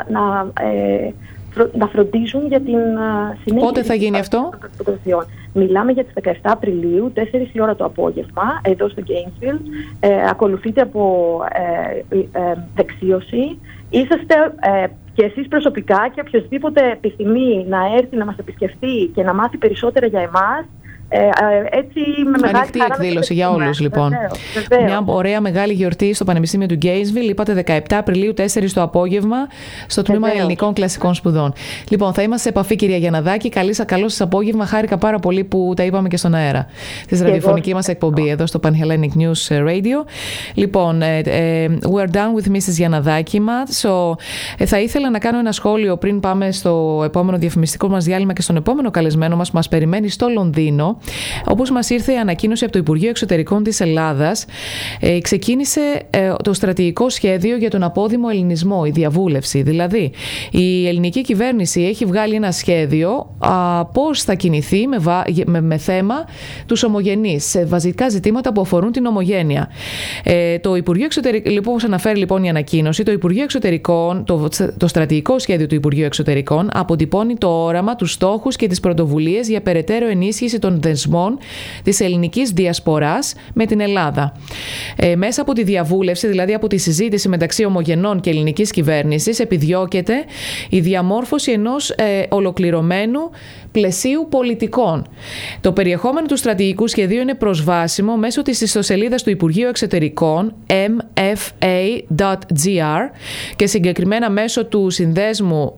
να φροντίζουν για την συνέχεια. Πότε θα γίνει αυτό? Μιλάμε για τις 17 Απριλίου, 4 η ώρα το απόγευμα, εδώ στο Gainesville. Ακολουθείται από δεξίωση. Είσαστε και εσείς προσωπικά και οποιοσδήποτε επιθυμεί να έρθει να μας επισκεφτεί και να μάθει περισσότερα για εμάς, έτσι με μεγάλη ανοιχτή εκδήλωση για όλους, λοιπόν. Βεβαίως. Μια ωραία μεγάλη γιορτή στο Πανεπιστήμιο του Gainesville. Είπατε 17 Απριλίου, 4 το απόγευμα, στο τμήμα Ελληνικών Κλασικών Σπουδών. Λοιπόν, θα είμαστε σε επαφή, κυρία Γιανναδάκη. Καλό σας απόγευμα. Χάρηκα πάρα πολύ που τα είπαμε και στον αέρα της ραδιοφωνική μας εκπομπή εδώ στο Panhellenic News Radio. Λοιπόν, we're done with Mrs. Γιανναδάκη μας. Θα ήθελα να κάνω ένα σχόλιο πριν πάμε στο επόμενο διαφημιστικό μας διάλειμμα και στον επόμενο καλεσμένο μας που μας περιμένει στο Λονδίνο. Όπως μας ήρθε η ανακοίνωση από το Υπουργείο Εξωτερικών της Ελλάδας, ξεκίνησε το στρατηγικό σχέδιο για τον απόδημο ελληνισμό, η διαβούλευση. Δηλαδή, η ελληνική κυβέρνηση έχει βγάλει ένα σχέδιο πώς θα κινηθεί με θέμα τους ομογενείς, σε βασικά ζητήματα που αφορούν την ομογένεια. Το Υπουργείο Εξωτερικών, λοιπόν, όπως αναφέρει λοιπόν η ανακοίνωση, το Υπουργείο Εξωτερικών, το στρατηγικό σχέδιο του Υπουργείου Εξωτερικών αποτυπώνει το όραμα, τους στόχους και τις πρωτοβουλίες για περαιτέρω ενίσχυση των δεσμών της ελληνικής διασποράς με την Ελλάδα. Μέσα από τη διαβούλευση, δηλαδή από τη συζήτηση μεταξύ ομογενών και ελληνικής κυβέρνησης, επιδιώκεται η διαμόρφωση ενός ολοκληρωμένου πλαισίου πολιτικών. Το περιεχόμενο του στρατηγικού σχεδίου είναι προσβάσιμο μέσω της ιστοσελίδας του Υπουργείου Εξωτερικών mfa.gr και συγκεκριμένα μέσω του συνδέσμου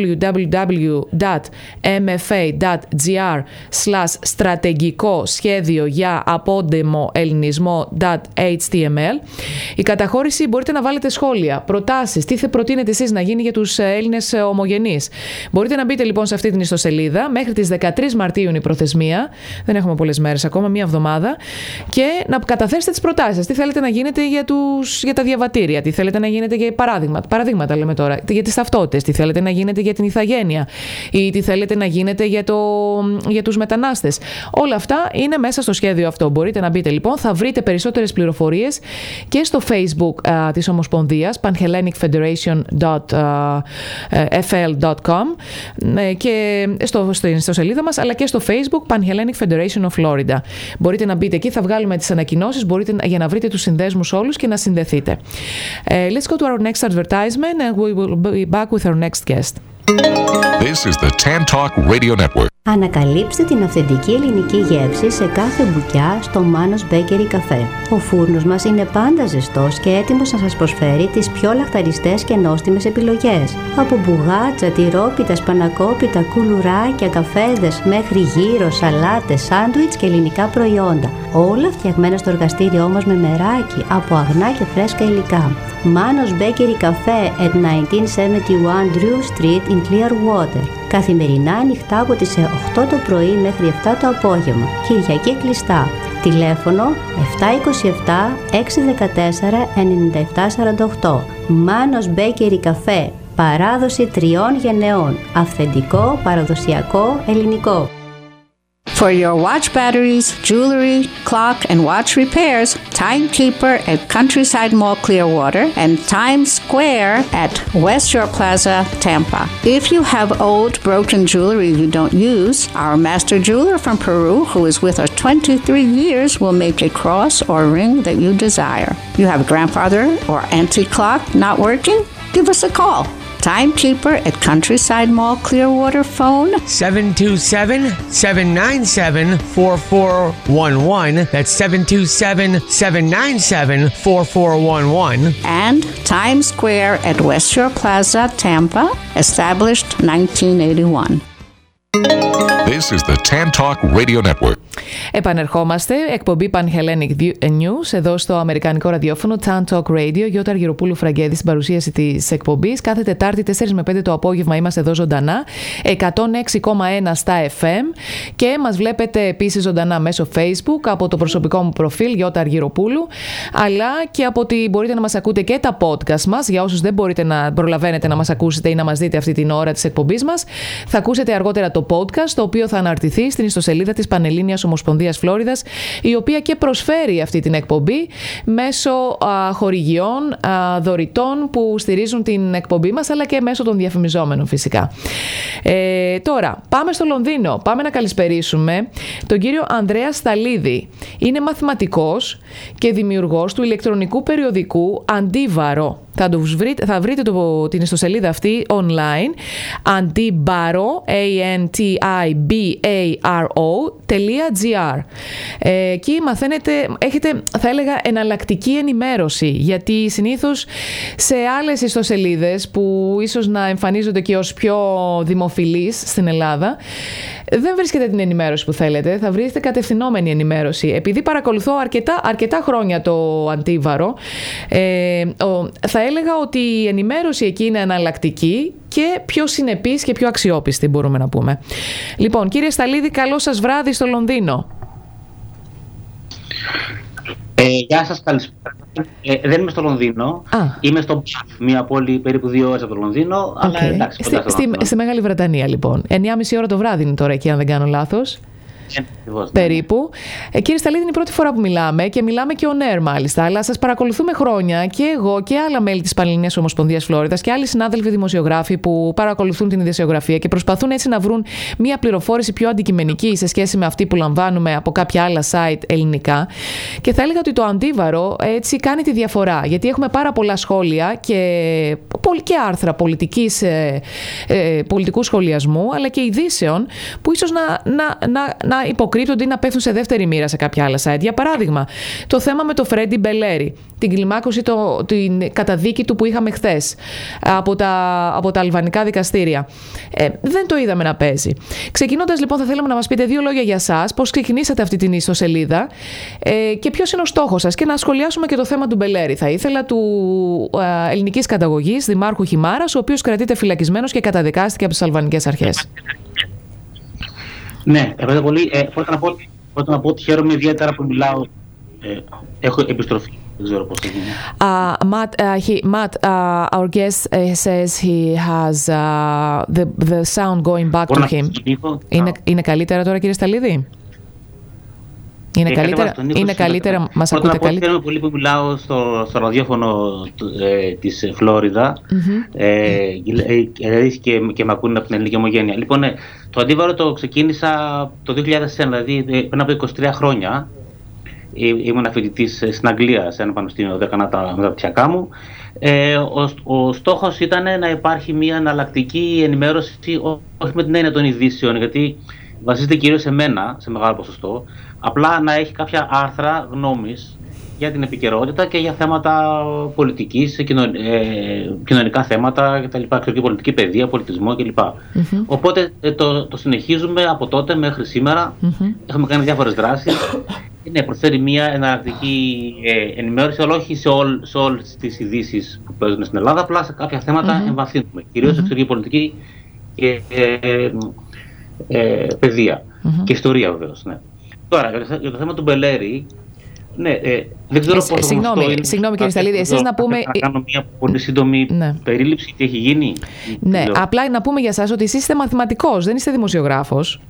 www.mfa.gr/στρατηγικό σχέδιο για απόντεμο ελληνισμό.html. Η καταχώρηση μπορείτε να βάλετε σχόλια, προτάσεις, τι προτείνετε εσείς να γίνει για τους Έλληνες ομογενείς. Μπορείτε να μπείτε λοιπόν σε αυτή την ιστοσελίδα. Μέχρι τις 13 Μαρτίου είναι η προθεσμία. Δεν έχουμε πολλές μέρες ακόμα, μία εβδομάδα. Και να καταθέσετε τις προτάσεις σας. Τι θέλετε να γίνετε για τα διαβατήρια, τι θέλετε να γίνετε για παραδείγματα λέμε τώρα, για τις ταυτότητες, τι θέλετε να γίνετε για την ηθαγένεια ή τι θέλετε να γίνετε για τους μετανάστες. Όλα αυτά είναι μέσα στο σχέδιο αυτό. Μπορείτε να μπείτε λοιπόν, θα βρείτε περισσότερες πληροφορίες και στο Facebook της Ομοσπονδίας panhellenicfederation.fl.com και στο σελίδα μας, αλλά και στο Facebook Panhellenic Federation of Florida. Μπορείτε να μπείτε εκεί, θα βγάλουμε τις ανακοινώσεις για να βρείτε τους συνδέσμους όλους και να συνδεθείτε. Let's go to our next advertisement and we will be back with our next guest. This is the Tan Talk Radio Network. Ανακαλύψτε την αυθεντική ελληνική γεύση σε κάθε μπουκιά στο Manos Bakery Café. Ο φούρνος μας είναι πάντα ζεστός και έτοιμος να σας προσφέρει τις πιο λαχταριστές και νόστιμες επιλογές. Από μπουγάτσα, τυρόπιτα, σπανακόπιτα, κουλουράκια, καφέδες, μέχρι γύρο, σαλάτες, σάντουιτς και ελληνικά προϊόντα. Όλα φτιαγμένα στο εργαστήριό μας με μεράκι από αγνά και φρέσκα υλικά. Manos Bakery Café at 1971 Drew Street in Clearwater. Καθημερινά ανοιχτά από τις 8 το πρωί μέχρι 7 το απόγευμα. Κυριακή κλειστά. Τηλέφωνο 727-614-9748. Manos Bakery Café. Παράδοση 3 γενεών. Αυθεντικό, παραδοσιακό, ελληνικό. For your watch batteries, jewelry, clock, and watch repairs, Timekeeper at Countryside Mall Clearwater and Times Square at West Shore Plaza, Tampa. If you have old, broken jewelry you don't use, our master jeweler from Peru, who is with us 23 years, will make a cross or ring that you desire. You have a grandfather or antique clock not working? Give us a call. Timekeeper at Countryside Mall Clearwater, phone 727-797-4411. That's 727-797-4411. and Times Square at West Shore Plaza, Tampa, established 1981. This is the Tan Talk Radio Network. Επανερχόμαστε, εκπομπή Panhellenic News, εδώ στο αμερικανικό ραδιόφωνο Tan Talk Radio. Γιώτα Αργυροπούλου Φραγκέδη στην παρουσίαση της εκπομπής. Κάθε Τετάρτη 4 με 5 το απόγευμα είμαστε εδώ ζωντανά, 106,1 στα FM και μας βλέπετε επίσης ζωντανά μέσω Facebook από το προσωπικό μου προφίλ Γιώτα Αργυροπούλου, αλλά και μπορείτε να μας ακούτε και τα podcast μας. Για όσους δεν μπορείτε να προλαβαίνετε να μας ακούσετε ή να μας δείτε αυτή την ώρα της εκπομπής μας, θα ακούσετε αργότερα το podcast, το οποίο θα αναρτηθεί στην ιστοσελίδα της Πανελλήνιας Ομοσπονδίας Φλόριδας, η οποία και προσφέρει αυτή την εκπομπή μέσω χορηγιών, δωρητών που στηρίζουν την εκπομπή μας, αλλά και μέσω των διαφημιζόμενων φυσικά. Τώρα, πάμε στο Λονδίνο. Πάμε να καλησπερίσουμε τον κύριο Ανδρέα Σταλίδη. Είναι μαθηματικός και δημιουργός του ηλεκτρονικού περιοδικού Αντίβαρο. Θα βρείτε την ιστοσελίδα αυτή online, Antibaro, antibaro.gr. Εκεί μαθαίνετε, έχετε θα έλεγα εναλλακτική ενημέρωση, γιατί συνήθως σε άλλες ιστοσελίδες που ίσως να εμφανίζονται και ως πιο δημοφιλείς στην Ελλάδα, δεν βρίσκετε την ενημέρωση που θέλετε, θα βρείτε κατευθυνόμενη ενημέρωση. Επειδή παρακολουθώ αρκετά χρόνια το Αντίβαρο, θα έλεγα ότι η ενημέρωση εκεί είναι εναλλακτική και πιο συνεπής και πιο αξιόπιστη, μπορούμε να πούμε. Λοιπόν, κύριε Σταλίδη, καλό σας βράδυ στο Λονδίνο. Γεια σας, καλησπέρα. Δεν είμαι στο Λονδίνο. Είμαι στο Μπαθ, μια πόλη περίπου 2 ώρες από το Λονδίνο. Okay. Αλλά εντάξει, στη Μεγάλη Βρετανία, λοιπόν. 9.30 ώρα το βράδυ είναι τώρα εκεί, αν δεν κάνω λάθος. Περίπου. Κύριε Σταλίδη, είναι η πρώτη φορά που μιλάμε και μιλάμε και on air μάλιστα, αλλά σας παρακολουθούμε χρόνια και εγώ και άλλα μέλη της Πανελληνίας Ομοσπονδίας Φλόριδας και άλλοι συνάδελφοι δημοσιογράφοι που παρακολουθούν την ειδησιογραφία και προσπαθούν έτσι να βρουν μια πληροφόρηση πιο αντικειμενική σε σχέση με αυτή που λαμβάνουμε από κάποια άλλα site ελληνικά. Και θα έλεγα ότι το Αντίβαρο έτσι κάνει τη διαφορά, γιατί έχουμε πάρα πολλά σχόλια και άρθρα πολιτικού σχολιασμού, αλλά και ειδήσεων που ίσως να υποκρύπτουν αποκρύπτονται ή να πέφτουν σε δεύτερη μοίρα σε κάποια άλλα site. Για παράδειγμα, το θέμα με το Φρέντι Μπελέρι, την κλιμάκωση, την καταδίκη του που είχαμε χθες από τα αλβανικά δικαστήρια. Δεν το είδαμε να παίζει. Ξεκινώντας λοιπόν, θα θέλαμε να μας πείτε 2 λόγια για σας, πώς ξεκινήσατε αυτή την ιστοσελίδα και ποιος είναι ο στόχος σας, και να σχολιάσουμε και το θέμα του Μπελέρι. Θα ήθελα, του ελληνικής καταγωγής δημάρχου Χιμάρας, ο οποίος κρατείται φυλακισμένος και καταδικάστηκε από τις αλβανικές αρχές. Ναι, ευχαριστώ πολύ. Πρώτα να πω ότι χαίρομαι ιδιαίτερα που μιλάω. Έχω επιστροφή. Δεν ξέρω πώς θα γίνει. Matt, our guest says he has the sound going back to him. Είναι καλύτερα τώρα, κύριε Σταλίδη? Είναι καλύτερα, μας ακούτε καλύτερα? Χαίρομαι πολύ που μιλάω στο ραδιόφωνο της Φλόριδα και με ακούνε από την ελληνική ομογένεια. Λοιπόν, το αντίβαρο το ξεκίνησα το 2001, δηλαδή πριν από 23 χρόνια. Ήμουν φοιτητής στην Αγγλία, σε ένα πανεπιστήμιο, έκανα τα μεταπτυχιακά μου. Ο στόχος ήταν να υπάρχει μια εναλλακτική ενημέρωση, όχι με την έννοια των ειδήσεων, γιατί βασίζεται κυρίως σε μένα, σε μεγάλο ποσοστό, απλά να έχει κάποια άρθρα γνώμης για την επικαιρότητα και για θέματα πολιτικής, κοινωνικά θέματα κτλ. Εξωτερική πολιτική, παιδεία, πολιτισμό κλπ. Οπότε το συνεχίζουμε από τότε μέχρι σήμερα. Έχουμε κάνει διάφορες δράσεις. Ναι, προσφέρει μια εναλλακτική ενημέρωση, αλλά όχι σε όλες τις ειδήσεις που παίζουν στην Ελλάδα, απλά σε κάποια θέματα εμβαθύνουμε. Κυρίως εξωτερική πολιτική και παιδεία και ιστορία, βεβαίως. Ναι. Τώρα, για το θέμα του Μπελέρι, ναι, δεν ξέρω πώς. Συγγνώμη κύριε Σταλίδη, εσείς να πούμε. Να κάνω μια πολύ σύντομη περίληψη τι έχει γίνει. Ναι, απλά να πούμε για σας ότι εσείς είστε μαθηματικός, δεν είστε δημοσιογράφος.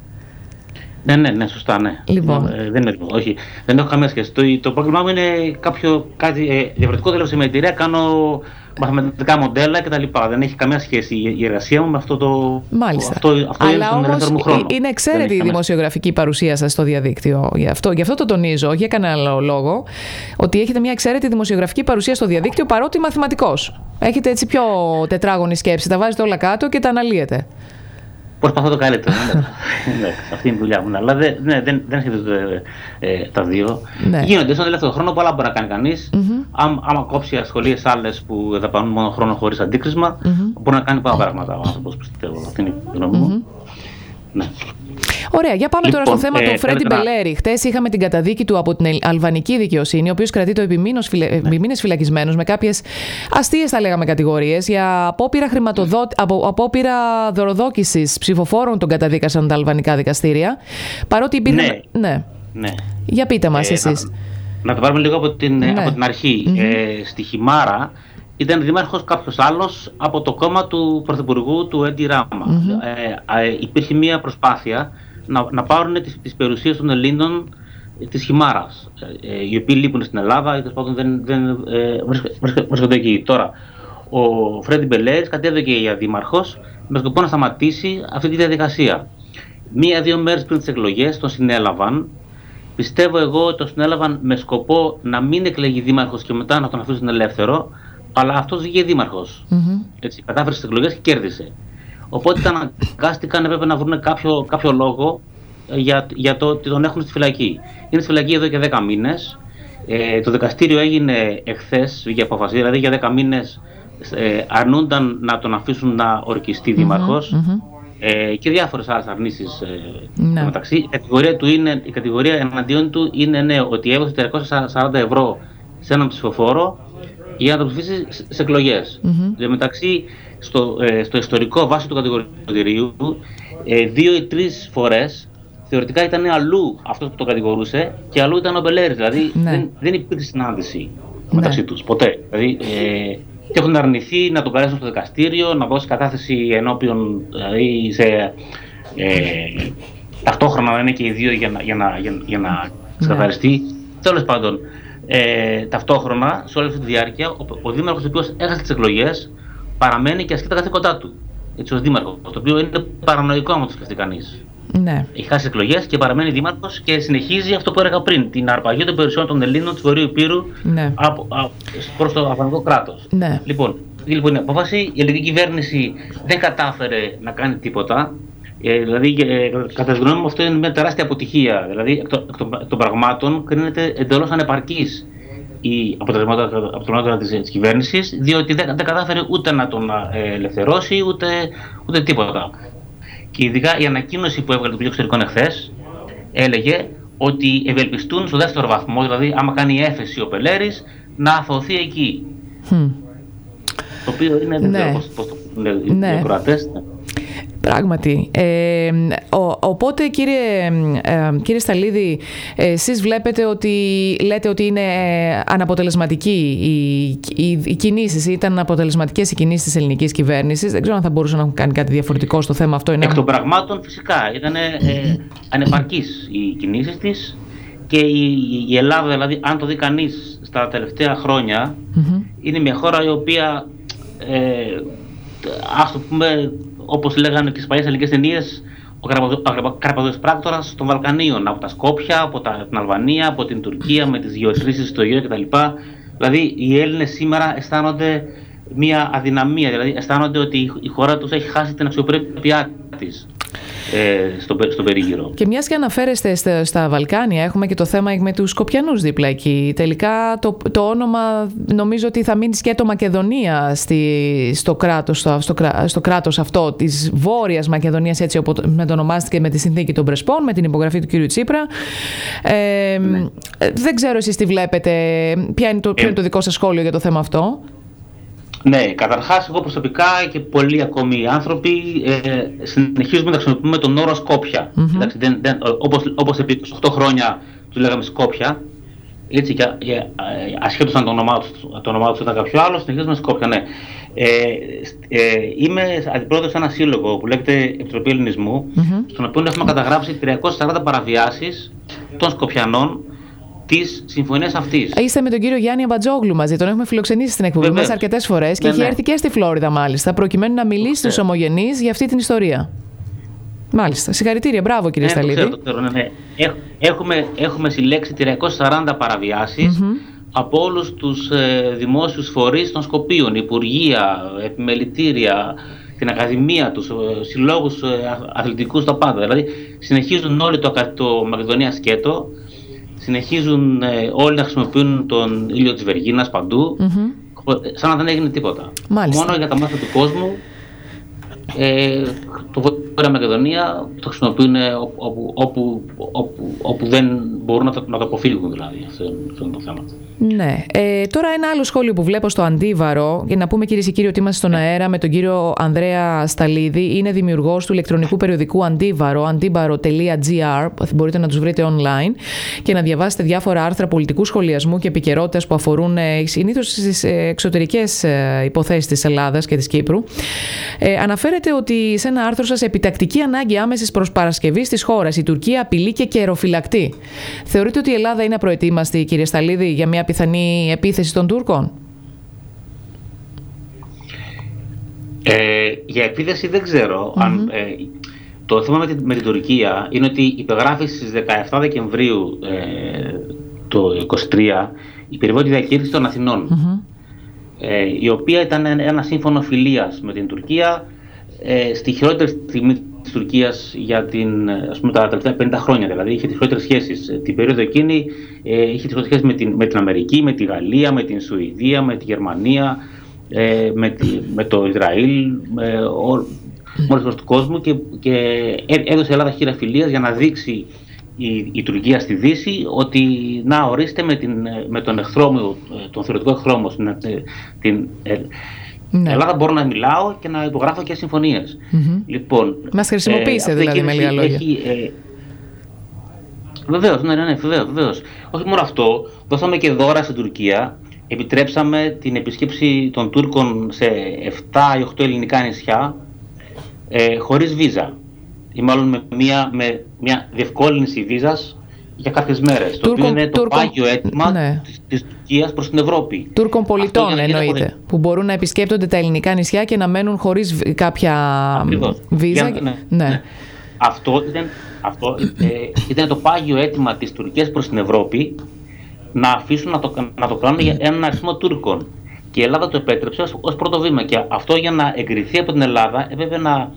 Ναι, σωστά, ναι. Λοιπόν. Όχι, δεν έχω καμία σχέση. Το πρόβλημά μου είναι κάτι διαφορετικό. Θέλω σε μια εταιρεία, κάνω μαθηματικά μοντέλα κτλ. Δεν έχει καμία σχέση η εργασία μου με αυτό το. Μάλιστα. Αυτό αλλά είναι όμως μου χρόνο. Είναι εξαίρετη η δημοσιογραφική παρουσία σας στο διαδίκτυο. Γι' αυτό το τονίζω, για κανένα άλλο λόγο, ότι έχετε μια εξαίρετη δημοσιογραφική παρουσία στο διαδίκτυο, παρότι μαθηματικός. Έχετε έτσι πιο τετράγωνη σκέψη. Τα βάζετε όλα κάτω και τα αναλύετε. Προσπαθώ το καλύτερο. Αυτή είναι η δουλειά μου. Αλλά δεν σχετίζονται τα δύο. Γίνονται στον τελευταίο χρόνο πολλά μπορεί να κάνει κανείς. Άμα κόψει ασχολίες άλλες που δαπανούν μόνο χρόνο χωρίς αντίκρισμα, μπορεί να κάνει πολλά πράγματα ο άνθρωπος, πιστεύω. Αυτή είναι η γνώμη μου. Ωραία, για πάμε τώρα στο θέμα του Φρέντι Μπελέρι. Χτες είχαμε την καταδίκη του από την αλβανική δικαιοσύνη, ο οποίος κρατείται επιμήνες φυλακισμένος με κάποιες αστείες, θα λέγαμε, κατηγορίες για απόπειρα δωροδόκησης ψηφοφόρων. Τον καταδίκασαν τα αλβανικά δικαστήρια. Παρότι υπήρχαν. Ναι. Για πείτε μας εσείς. Να το πάρουμε λίγο από την αρχή. Στη Χιμάρα ήταν δήμαρχος κάποιος άλλος από το κόμμα του πρωθυπουργού του Έντι Ράμα. Υπήρχε μια προσπάθεια να πάρουν τις περιουσίες των Ελλήνων της Χιμάρας, οι οποίοι λείπουν στην Ελλάδα ή δεν βρίσκονται εκεί. Τώρα, ο Φρέντι Μπελέρης κατέβηκε για δήμαρχος με σκοπό να σταματήσει αυτή τη διαδικασία. 1-2 μέρες πριν τις εκλογές τον συνέλαβαν. Πιστεύω εγώ ότι τον συνέλαβαν με σκοπό να μην εκλεγεί δήμαρχος και μετά να τον αφήσουν ελεύθερο, αλλά αυτός βγήκε δήμαρχος. Έτσι, κατάφερε στις εκλογές και κέρδισε. Οπότε αναγκάστηκαν, έπρεπε να βρουν κάποιο λόγο για το ότι τον έχουν στη φυλακή. Είναι στη φυλακή εδώ και 10 μήνες. Το δικαστήριο έγινε εχθές, βγήκε απόφαση, δηλαδή για 10 μήνες αρνούνταν να τον αφήσουν να ορκιστεί δήμαρχος. Και διάφορες άλλες αρνήσεις μεταξύ. Η κατηγορία εναντίον του είναι ότι έδωσε 340 ευρώ σε έναν ψηφοφόρο για να το ψηφίσει σε εκλογές. Μεταξύ, στο ιστορικό βάση του κατηγορητηρίου, 2 ή 3 φορές θεωρητικά ήταν αλλού αυτός που το κατηγορούσε και αλλού ήταν ο Μπελέρης. Δηλαδή δεν υπήρχε συνάντηση μεταξύ τους ποτέ. Δηλαδή, και έχουν αρνηθεί να τον καλέσουν στο δικαστήριο, να δώσει κατάθεση ενώπιον, δηλαδή ταυτόχρονα να είναι και οι δύο για να ξεκαθαριστεί. Τέλος πάντων, ταυτόχρονα σε όλη αυτή τη διάρκεια ο δήμαρχος, ο οποίος έχασε τις εκλογές, παραμένει και ασκεί τα καθήκοντά του. Έτσι, ως δήμαρχος, το οποίο είναι παρανοϊκό άμα το σκεφτεί κανείς. Έχει χάσει εκλογές και παραμένει δήμαρχος και συνεχίζει αυτό που έλεγα πριν, την αρπαγή των περιουσιών των Ελλήνων της Βορείου Υπήρου προς το αφγανικό κράτος. Λοιπόν, η απόφαση, η ελληνική κυβέρνηση δεν κατάφερε να κάνει τίποτα. Δηλαδή, κατά τη γνώμη μου, αυτό είναι μια τεράστια αποτυχία. Δηλαδή, εκ των πραγμάτων κρίνεται εντελώς ανεπαρκής η αποτελεσματικότητα της κυβέρνησης, διότι δεν κατάφερε ούτε να τον ελευθερώσει, ούτε τίποτα. Και ειδικά η ανακοίνωση που έβγαλε το Υπουργείο Εξωτερικών εχθές έλεγε ότι ευελπιστούν στο δεύτερο βαθμό, δηλαδή άμα κάνει έφεση ο Πελέρης, να αθωωθεί εκεί. Το οποίο είναι, δεν ξέρω πώς το λένε οι ακροατές. Πράγματι. Οπότε κύριε Σταλίδη, εσείς λέτε ότι είναι αναποτελεσματική οι κινήσεις, ήταν αναποτελεσματικές οι κινήσεις της ελληνικής κυβέρνησης. Δεν ξέρω αν θα μπορούσαν να έχουν κάνει κάτι διαφορετικό στο θέμα αυτό. Εκ των πραγμάτων φυσικά ήταν ανεπαρκείς οι κινήσεις της και η Ελλάδα, δηλαδή αν το δει κανείς στα τελευταία χρόνια, είναι μια χώρα η οποία ας το πούμε, όπως λέγανε και στις παλιές ελληνικές ταινίες, ο Καρπαδός πράκτορας των Βαλκανίων, από τα Σκόπια, από την Αλβανία, από την Τουρκία, με τις γεωτρήσεις στο Αιγαίο κτλ. Δηλαδή οι Έλληνες σήμερα αισθάνονται μια αδυναμία, δηλαδή αισθάνονται ότι η χώρα τους έχει χάσει την αξιοπρέπειά της στον περίγυρο. Και μιας και αναφέρεστε στα Βαλκάνια, έχουμε και το θέμα με τους Σκοπιανούς δίπλα εκεί. Τελικά το όνομα νομίζω ότι θα μείνει σκέτο Μακεδονία στο κράτος αυτό της Βόρειας Μακεδονίας, έτσι όπως μετονομάστηκε με τη συνθήκη των Πρεσπών, με την υπογραφή του κ. Τσίπρα. Δεν ξέρω εσείς τι βλέπετε, ποιο είναι το δικό σας σχόλιο για το θέμα αυτό. Ναι, καταρχάς εγώ προσωπικά και πολλοί ακόμη άνθρωποι συνεχίζουμε να χρησιμοποιούμε τον όρο Σκόπια. Εντάξει, όπως επί 28 χρόνια τους λέγαμε Σκόπια, έτσι, και ασχέτως αν το όνομά τους ήταν κάποιο άλλο, συνεχίζουμε Σκόπια, ναι. Είμαι αντιπρόεδρος σε ένα σύλλογο που λέγεται Επιτροπή Ελληνισμού, στον οποίο έχουμε καταγράψει 340 παραβιάσεις των Σκοπιανών της συμφωνίας αυτής. Είστε με τον κύριο Γιάννη Αμπατζόγλου μαζί, τον έχουμε φιλοξενήσει στην εκπομπή μας αρκετές φορές και έχει έρθει και στη Φλόριδα μάλιστα, προκειμένου να μιλήσει στους ομογενείς για αυτή την ιστορία. Μάλιστα. Συγχαρητήρια, μπράβο κύριε Σταλίδη. Το ξέρω, ναι. Έχουμε συλλέξει 340 παραβιάσεις από όλους τους δημόσιους φορείς των Σκοπίων, υπουργεία, επιμελητήρια, την Ακαδημία τους, συλλόγους αθλητικούς, τα πάντα. Δηλαδή συνεχίζουν όλοι το Μακεδονία σκέτο. Συνεχίζουν όλοι να χρησιμοποιούν τον ήλιο της Βεργίνας παντού, σαν να δεν έγινε τίποτα. Μάλιστα. Μόνο για τα μάτια του κόσμου, το Βόρεια Μακεδονία το χρησιμοποιούν όπου δεν μπορούν να το αποφύγουν, δηλαδή. Αυτό είναι το θέμα. Ναι. Τώρα ένα άλλο σχόλιο που βλέπω στο Αντίβαρο, για να πούμε κυρίες και κύριοι ότι είμαστε στον αέρα με τον κύριο Ανδρέα Σταλίδη, είναι δημιουργός του ηλεκτρονικού περιοδικού Αντίβαρο, antibaro.gr, μπορείτε να τους βρείτε online και να διαβάσετε διάφορα άρθρα πολιτικού σχολιασμού και επικαιρότητας που αφορούν συνήθως στις εξωτερικές υποθέσεις της Ελλάδας και της Κύπρου. Αναφέρεται ότι σε ένα άρθρο σας, επιτακτική ανάγκη άμεσης προσπαρασκευής της χώρας, η Τουρκία απειλεί και καιροφυλακτεί. Θεωρείτε ότι η Ελλάδα είναι απροετοίμαστη, κύριε Σταλίδη, για μια πιθανή επίθεση των Τούρκων? Για επίθεση δεν ξέρω. Το θέμα με την Τουρκία είναι ότι υπεγράφει στις 17 Δεκεμβρίου το 2023 η περιβόητη διακήρυξη των Αθηνών, η οποία ήταν ένα σύμφωνο φιλίας με την Τουρκία στη χειρότερη στιγμή της Τουρκίας για τα τελευταία 50 χρόνια. Δηλαδή είχε τις χειρότερες σχέσεις. Την περίοδο εκείνη είχε τις χειρότερες σχέσεις με την Αμερική, με τη Γαλλία, με την Σουηδία, με τη Γερμανία, με το Ισραήλ, με όλες τις του κόσμου, και έδωσε η Ελλάδα χείρα φιλίας για να δείξει η Τουρκία στη Δύση ότι να ορίστε με τον εχθρό μου, τον θεωρητικό εχθρό μου, Ναι. Ελλάδα μπορώ να μιλάω και να υπογράφω και συμφωνίες. Λοιπόν, μας χρησιμοποίησε δηλαδή με λίγα λόγια. Βεβαίως, βεβαίως. Όχι μόνο αυτό, δώσαμε και δώρα στην Τουρκία. Επιτρέψαμε την επίσκεψη των Τούρκων σε 7 ή 8 ελληνικά νησιά χωρίς βίζα, ή μάλλον με μια διευκόλυνση βίζας για κάποιες μέρες. Το οποίο είναι το πάγιο αίτημα της Τουρκίας προς την Ευρώπη. Τούρκων πολιτών εννοείται, που μπορούν να επισκέπτονται τα ελληνικά νησιά και να μένουν χωρίς κάποια βίζα. Ναι. Αυτό ήταν το πάγιο αίτημα της Τουρκίας προς την Ευρώπη, να αφήσουν να το κάνουν για έναν αριθμό Τούρκων. Και η Ελλάδα το επέτρεψε ως πρώτο βήμα. Και αυτό, για να εγκριθεί από την Ελλάδα, έπρεπε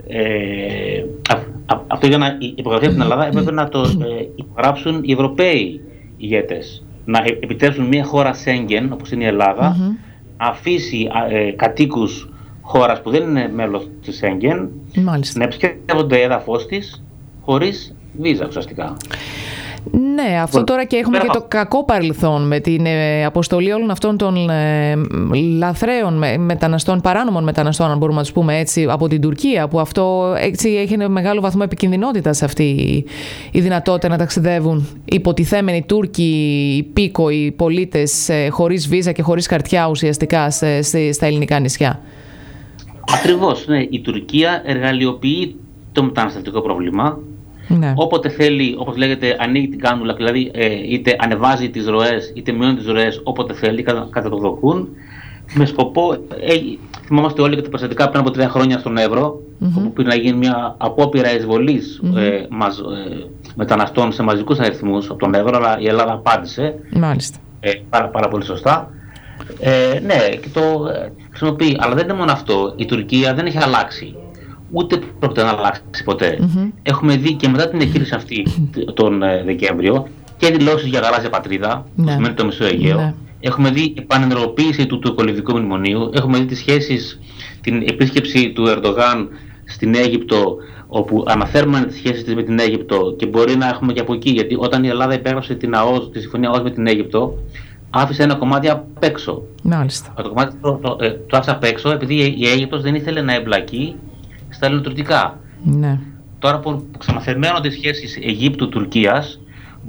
αυτό για να υπογραφεί από την Ελλάδα έπρεπε να το υπογράψουν οι Ευρωπαίοι ηγέτες. Να επιτρέψουν μια χώρα Σέγγεν, όπως είναι η Ελλάδα, να αφήσει κατοίκους χώρας που δεν είναι μέλος της Σέγγεν να επισκέπτονται έδαφος της χωρίς βίζα ουσιαστικά. Ναι, αυτό τώρα και έχουμε και το κακό παρελθόν με την αποστολή όλων αυτών των λαθρέων μεταναστών, παράνομων μεταναστών, αν μπορούμε να τους πούμε έτσι, από την Τουρκία, που αυτό έτσι έχει ένα μεγάλο βαθμό επικινδυνότητας αυτή η δυνατότητα να ταξιδεύουν υποτιθέμενοι Τούρκοι, υπήκοοι πολίτες χωρίς βίζα και χωρίς χαρτιά ουσιαστικά στα ελληνικά νησιά. Ακριβώς, ναι. Η Τουρκία εργαλειοποιεί το μεταναστευτικό πρόβλημα. Ναι. Όποτε θέλει, όπως λέγεται, ανοίγει την κάνουλα, δηλαδή είτε ανεβάζει τις ροές είτε μειώνει τις ροές όποτε θέλει, κατά το δοκούν, με σκοπό, θυμόμαστε όλοι και τα περιστατικά πριν από 3 χρόνια στον Εύρο, όπου πήγε να γίνει μια απόπειρα εισβολής μεταναστών σε μαζικούς αριθμούς από τον Εύρο, αλλά η Ελλάδα απάντησε πάρα πολύ σωστά. Ναι, και το χρησιμοποιεί, αλλά δεν είναι μόνο αυτό. Η Τουρκία δεν έχει αλλάξει. Ούτε πρόκειται να αλλάξει ποτέ. Έχουμε δει και μετά την εκκήρυξη αυτή τον Δεκέμβριο και δηλώσεις για γαλάζια πατρίδα, που σημαίνει το Μεσαίο Αιγαίο. Έχουμε δει επανενεργοποίηση του τουρκολιβικού μνημονίου. Έχουμε δει τις σχέσεις, την επίσκεψη του Ερντογάν στην Αίγυπτο, όπου αναθέρμανε τις σχέσεις της με την Αίγυπτο, και μπορεί να έχουμε και από εκεί, γιατί όταν η Ελλάδα υπέγραψε τη συμφωνία ΑΟΣ με την Αίγυπτο, άφησε ένα κομμάτι απ' έξω. Το κομμάτι το άφησε απ' έξω επειδή η Αίγυπτος δεν ήθελε να εμπλακεί στα ελληνοτουρκικά. Ναι. Τώρα που ξαναθερμαίνονται οι σχέσεις Αιγύπτου-Τουρκίας,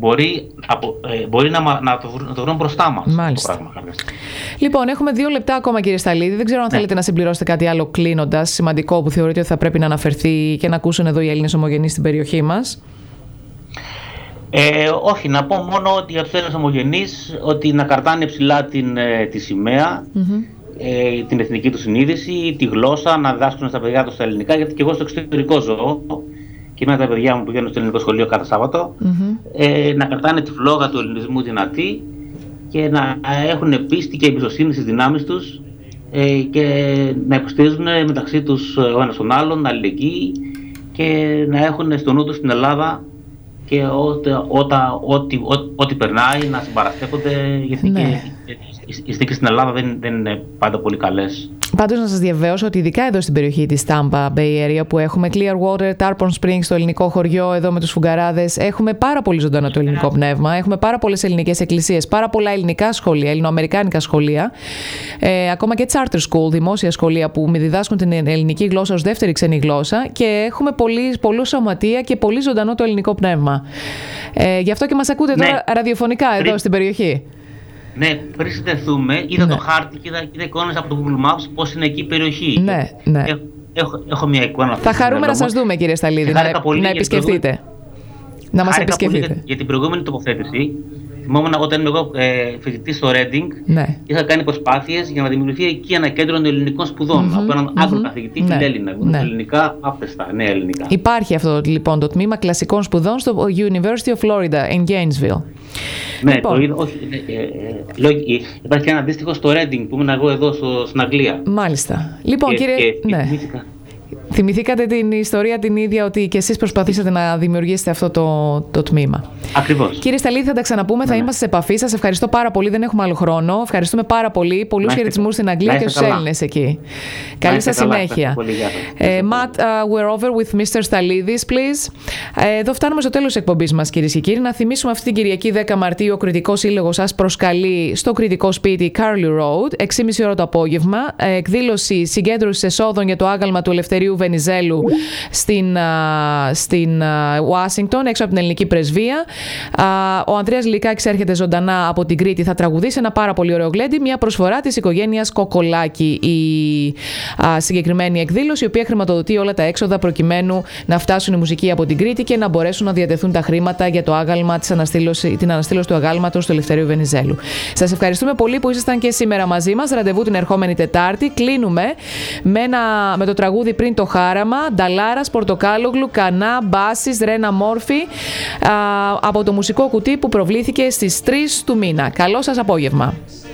μπορεί να το βρουν μπροστά μας. Μάλιστα. Λοιπόν, έχουμε 2 λεπτά ακόμα, κύριε Σταλίδη. Δεν ξέρω αν θέλετε να συμπληρώσετε κάτι άλλο κλείνοντας, σημαντικό που θεωρείτε ότι θα πρέπει να αναφερθεί και να ακούσουν εδώ οι Έλληνες ομογενείς στην περιοχή μας. Όχι, να πω μόνο ότι για τους Έλληνες ομογενείς ότι να καρτάνε ψηλά τη σημαία, την εθνική του συνείδηση, τη γλώσσα, να διδάσκουν στα παιδιά τους τα ελληνικά, γιατί και εγώ στο εξωτερικό ζω και με τα παιδιά μου που πηγαίνουν στο ελληνικό σχολείο κάθε Σάββατο, να κρατάνε τη φλόγα του ελληνισμού δυνατή και να έχουν πίστη και εμπιστοσύνη στις δυνάμεις τους και να υποστηρίζουν μεταξύ τους ο ένας τον άλλον, αλληλεγγύη, και να έχουν στο νου τους την Ελλάδα και ό,τι περνάει να συμπαραστέκονται, γιατί οι συνθήκες στην Ελλάδα δεν είναι πάντα πολύ καλές. Πάντως να σας διαβεβαιώσω ότι ειδικά εδώ στην περιοχή της Tampa Bay Area, που έχουμε Clearwater, Tarpon Springs, το ελληνικό χωριό εδώ με τους φουγγαράδες, έχουμε πάρα πολύ ζωντανό το ελληνικό πνεύμα, έχουμε πάρα πολλές ελληνικές εκκλησίες, πάρα πολλά ελληνικά σχολεία, ελληνοαμερικάνικα σχολεία, ακόμα και charter school, δημόσια σχολεία που διδάσκουν την ελληνική γλώσσα ως δεύτερη ξένη γλώσσα, και έχουμε πολύ σωματεία και πολύ ζωντανό το ελληνικό πνεύμα. Γι' αυτό και μας ακούτε τώρα ραδιοφωνικά εδώ στην περιοχή. Ναι, πριν συνδεθούμε, είδα το χάρτη και είδα εικόνες από το Google Maps πώς είναι εκεί η περιοχή. Ναι, ναι. Έχω μια εικόνα. Θα χαρούμε να σας δούμε, κύριε Σταλίδη, να επισκεφτείτε. Να μας επισκεφτείτε. Για την προηγούμενη τοποθέτηση, θυμόμουν όταν ήμουν εγώ φοιτητής στο Reading, είχα κάνει προσπάθειες για να δημιουργηθεί εκεί ένα κέντρο ελληνικών σπουδών από έναν Άγγλο καθηγητή φιλέλληνα. Ελληνικά άπτεστα, νέα ελληνικά. Υπάρχει αυτό λοιπόν το τμήμα κλασικών σπουδών στο University of Florida in Gainesville. Ναι, υπάρχει και ένα αντίστοιχο στο Reading που ήμουν εγώ εδώ στην Αγγλία. Μάλιστα. Λοιπόν, κύριε. Θυμηθήκατε την ιστορία την ίδια, ότι και εσείς προσπαθήσατε να δημιουργήσετε αυτό το τμήμα. Ακριβώς. Κύριε Σταλίδη, θα τα ξαναπούμε, θα είμαστε σε επαφή. Σας ευχαριστώ πάρα πολύ, δεν έχουμε άλλο χρόνο. Ευχαριστούμε πάρα πολύ. Πολλούς χαιρετισμούς στην Αγγλία και στους Έλληνες εκεί. Καλή σας συνέχεια. Matt, we're over with Mr. Stallidis, please. Εδώ φτάνουμε στο τέλος της εκπομπής μας, κυρίες και κύριοι. Να θυμίσουμε αυτή την Κυριακή 10 Μαρτίου ο Κρητικός Σύλλογος σας προσκαλεί στο Κρητικό Σπίτι Carly Road, 6.30 ώρα το απόγευμα. Εκδήλωση συγκέντρωσης εσόδων για το άγαλμα του Ελευθερίου Βενιζέλου στην Ουάσιγκτον, έξω από την ελληνική πρεσβεία. Ο Ανδρέας Λυκάκης έρχεται ζωντανά από την Κρήτη, θα τραγουδήσει ένα πάρα πολύ ωραίο γλέντι, μια προσφορά της οικογένειας Κοκολάκη. Η συγκεκριμένη εκδήλωση, η οποία χρηματοδοτεί όλα τα έξοδα προκειμένου να φτάσουν οι μουσικοί από την Κρήτη και να μπορέσουν να διατεθούν τα χρήματα για το άγαλμα, την αναστήλωση του αγάλματος του Ελευθερίου Βενιζέλου. Σας ευχαριστούμε πολύ που ήσασταν και σήμερα μαζί μας. Ραντεβού την ερχόμενη Τετάρτη. Κλείνουμε με το τραγούδι Πριν το χάραμα, Νταλάρας, Πορτοκάλογλου, Κανά, Μπάσης, Ρένα Μόρφη, από το μουσικό κουτί που προβλήθηκε στις 3 του μήνα. Καλό σας απόγευμα.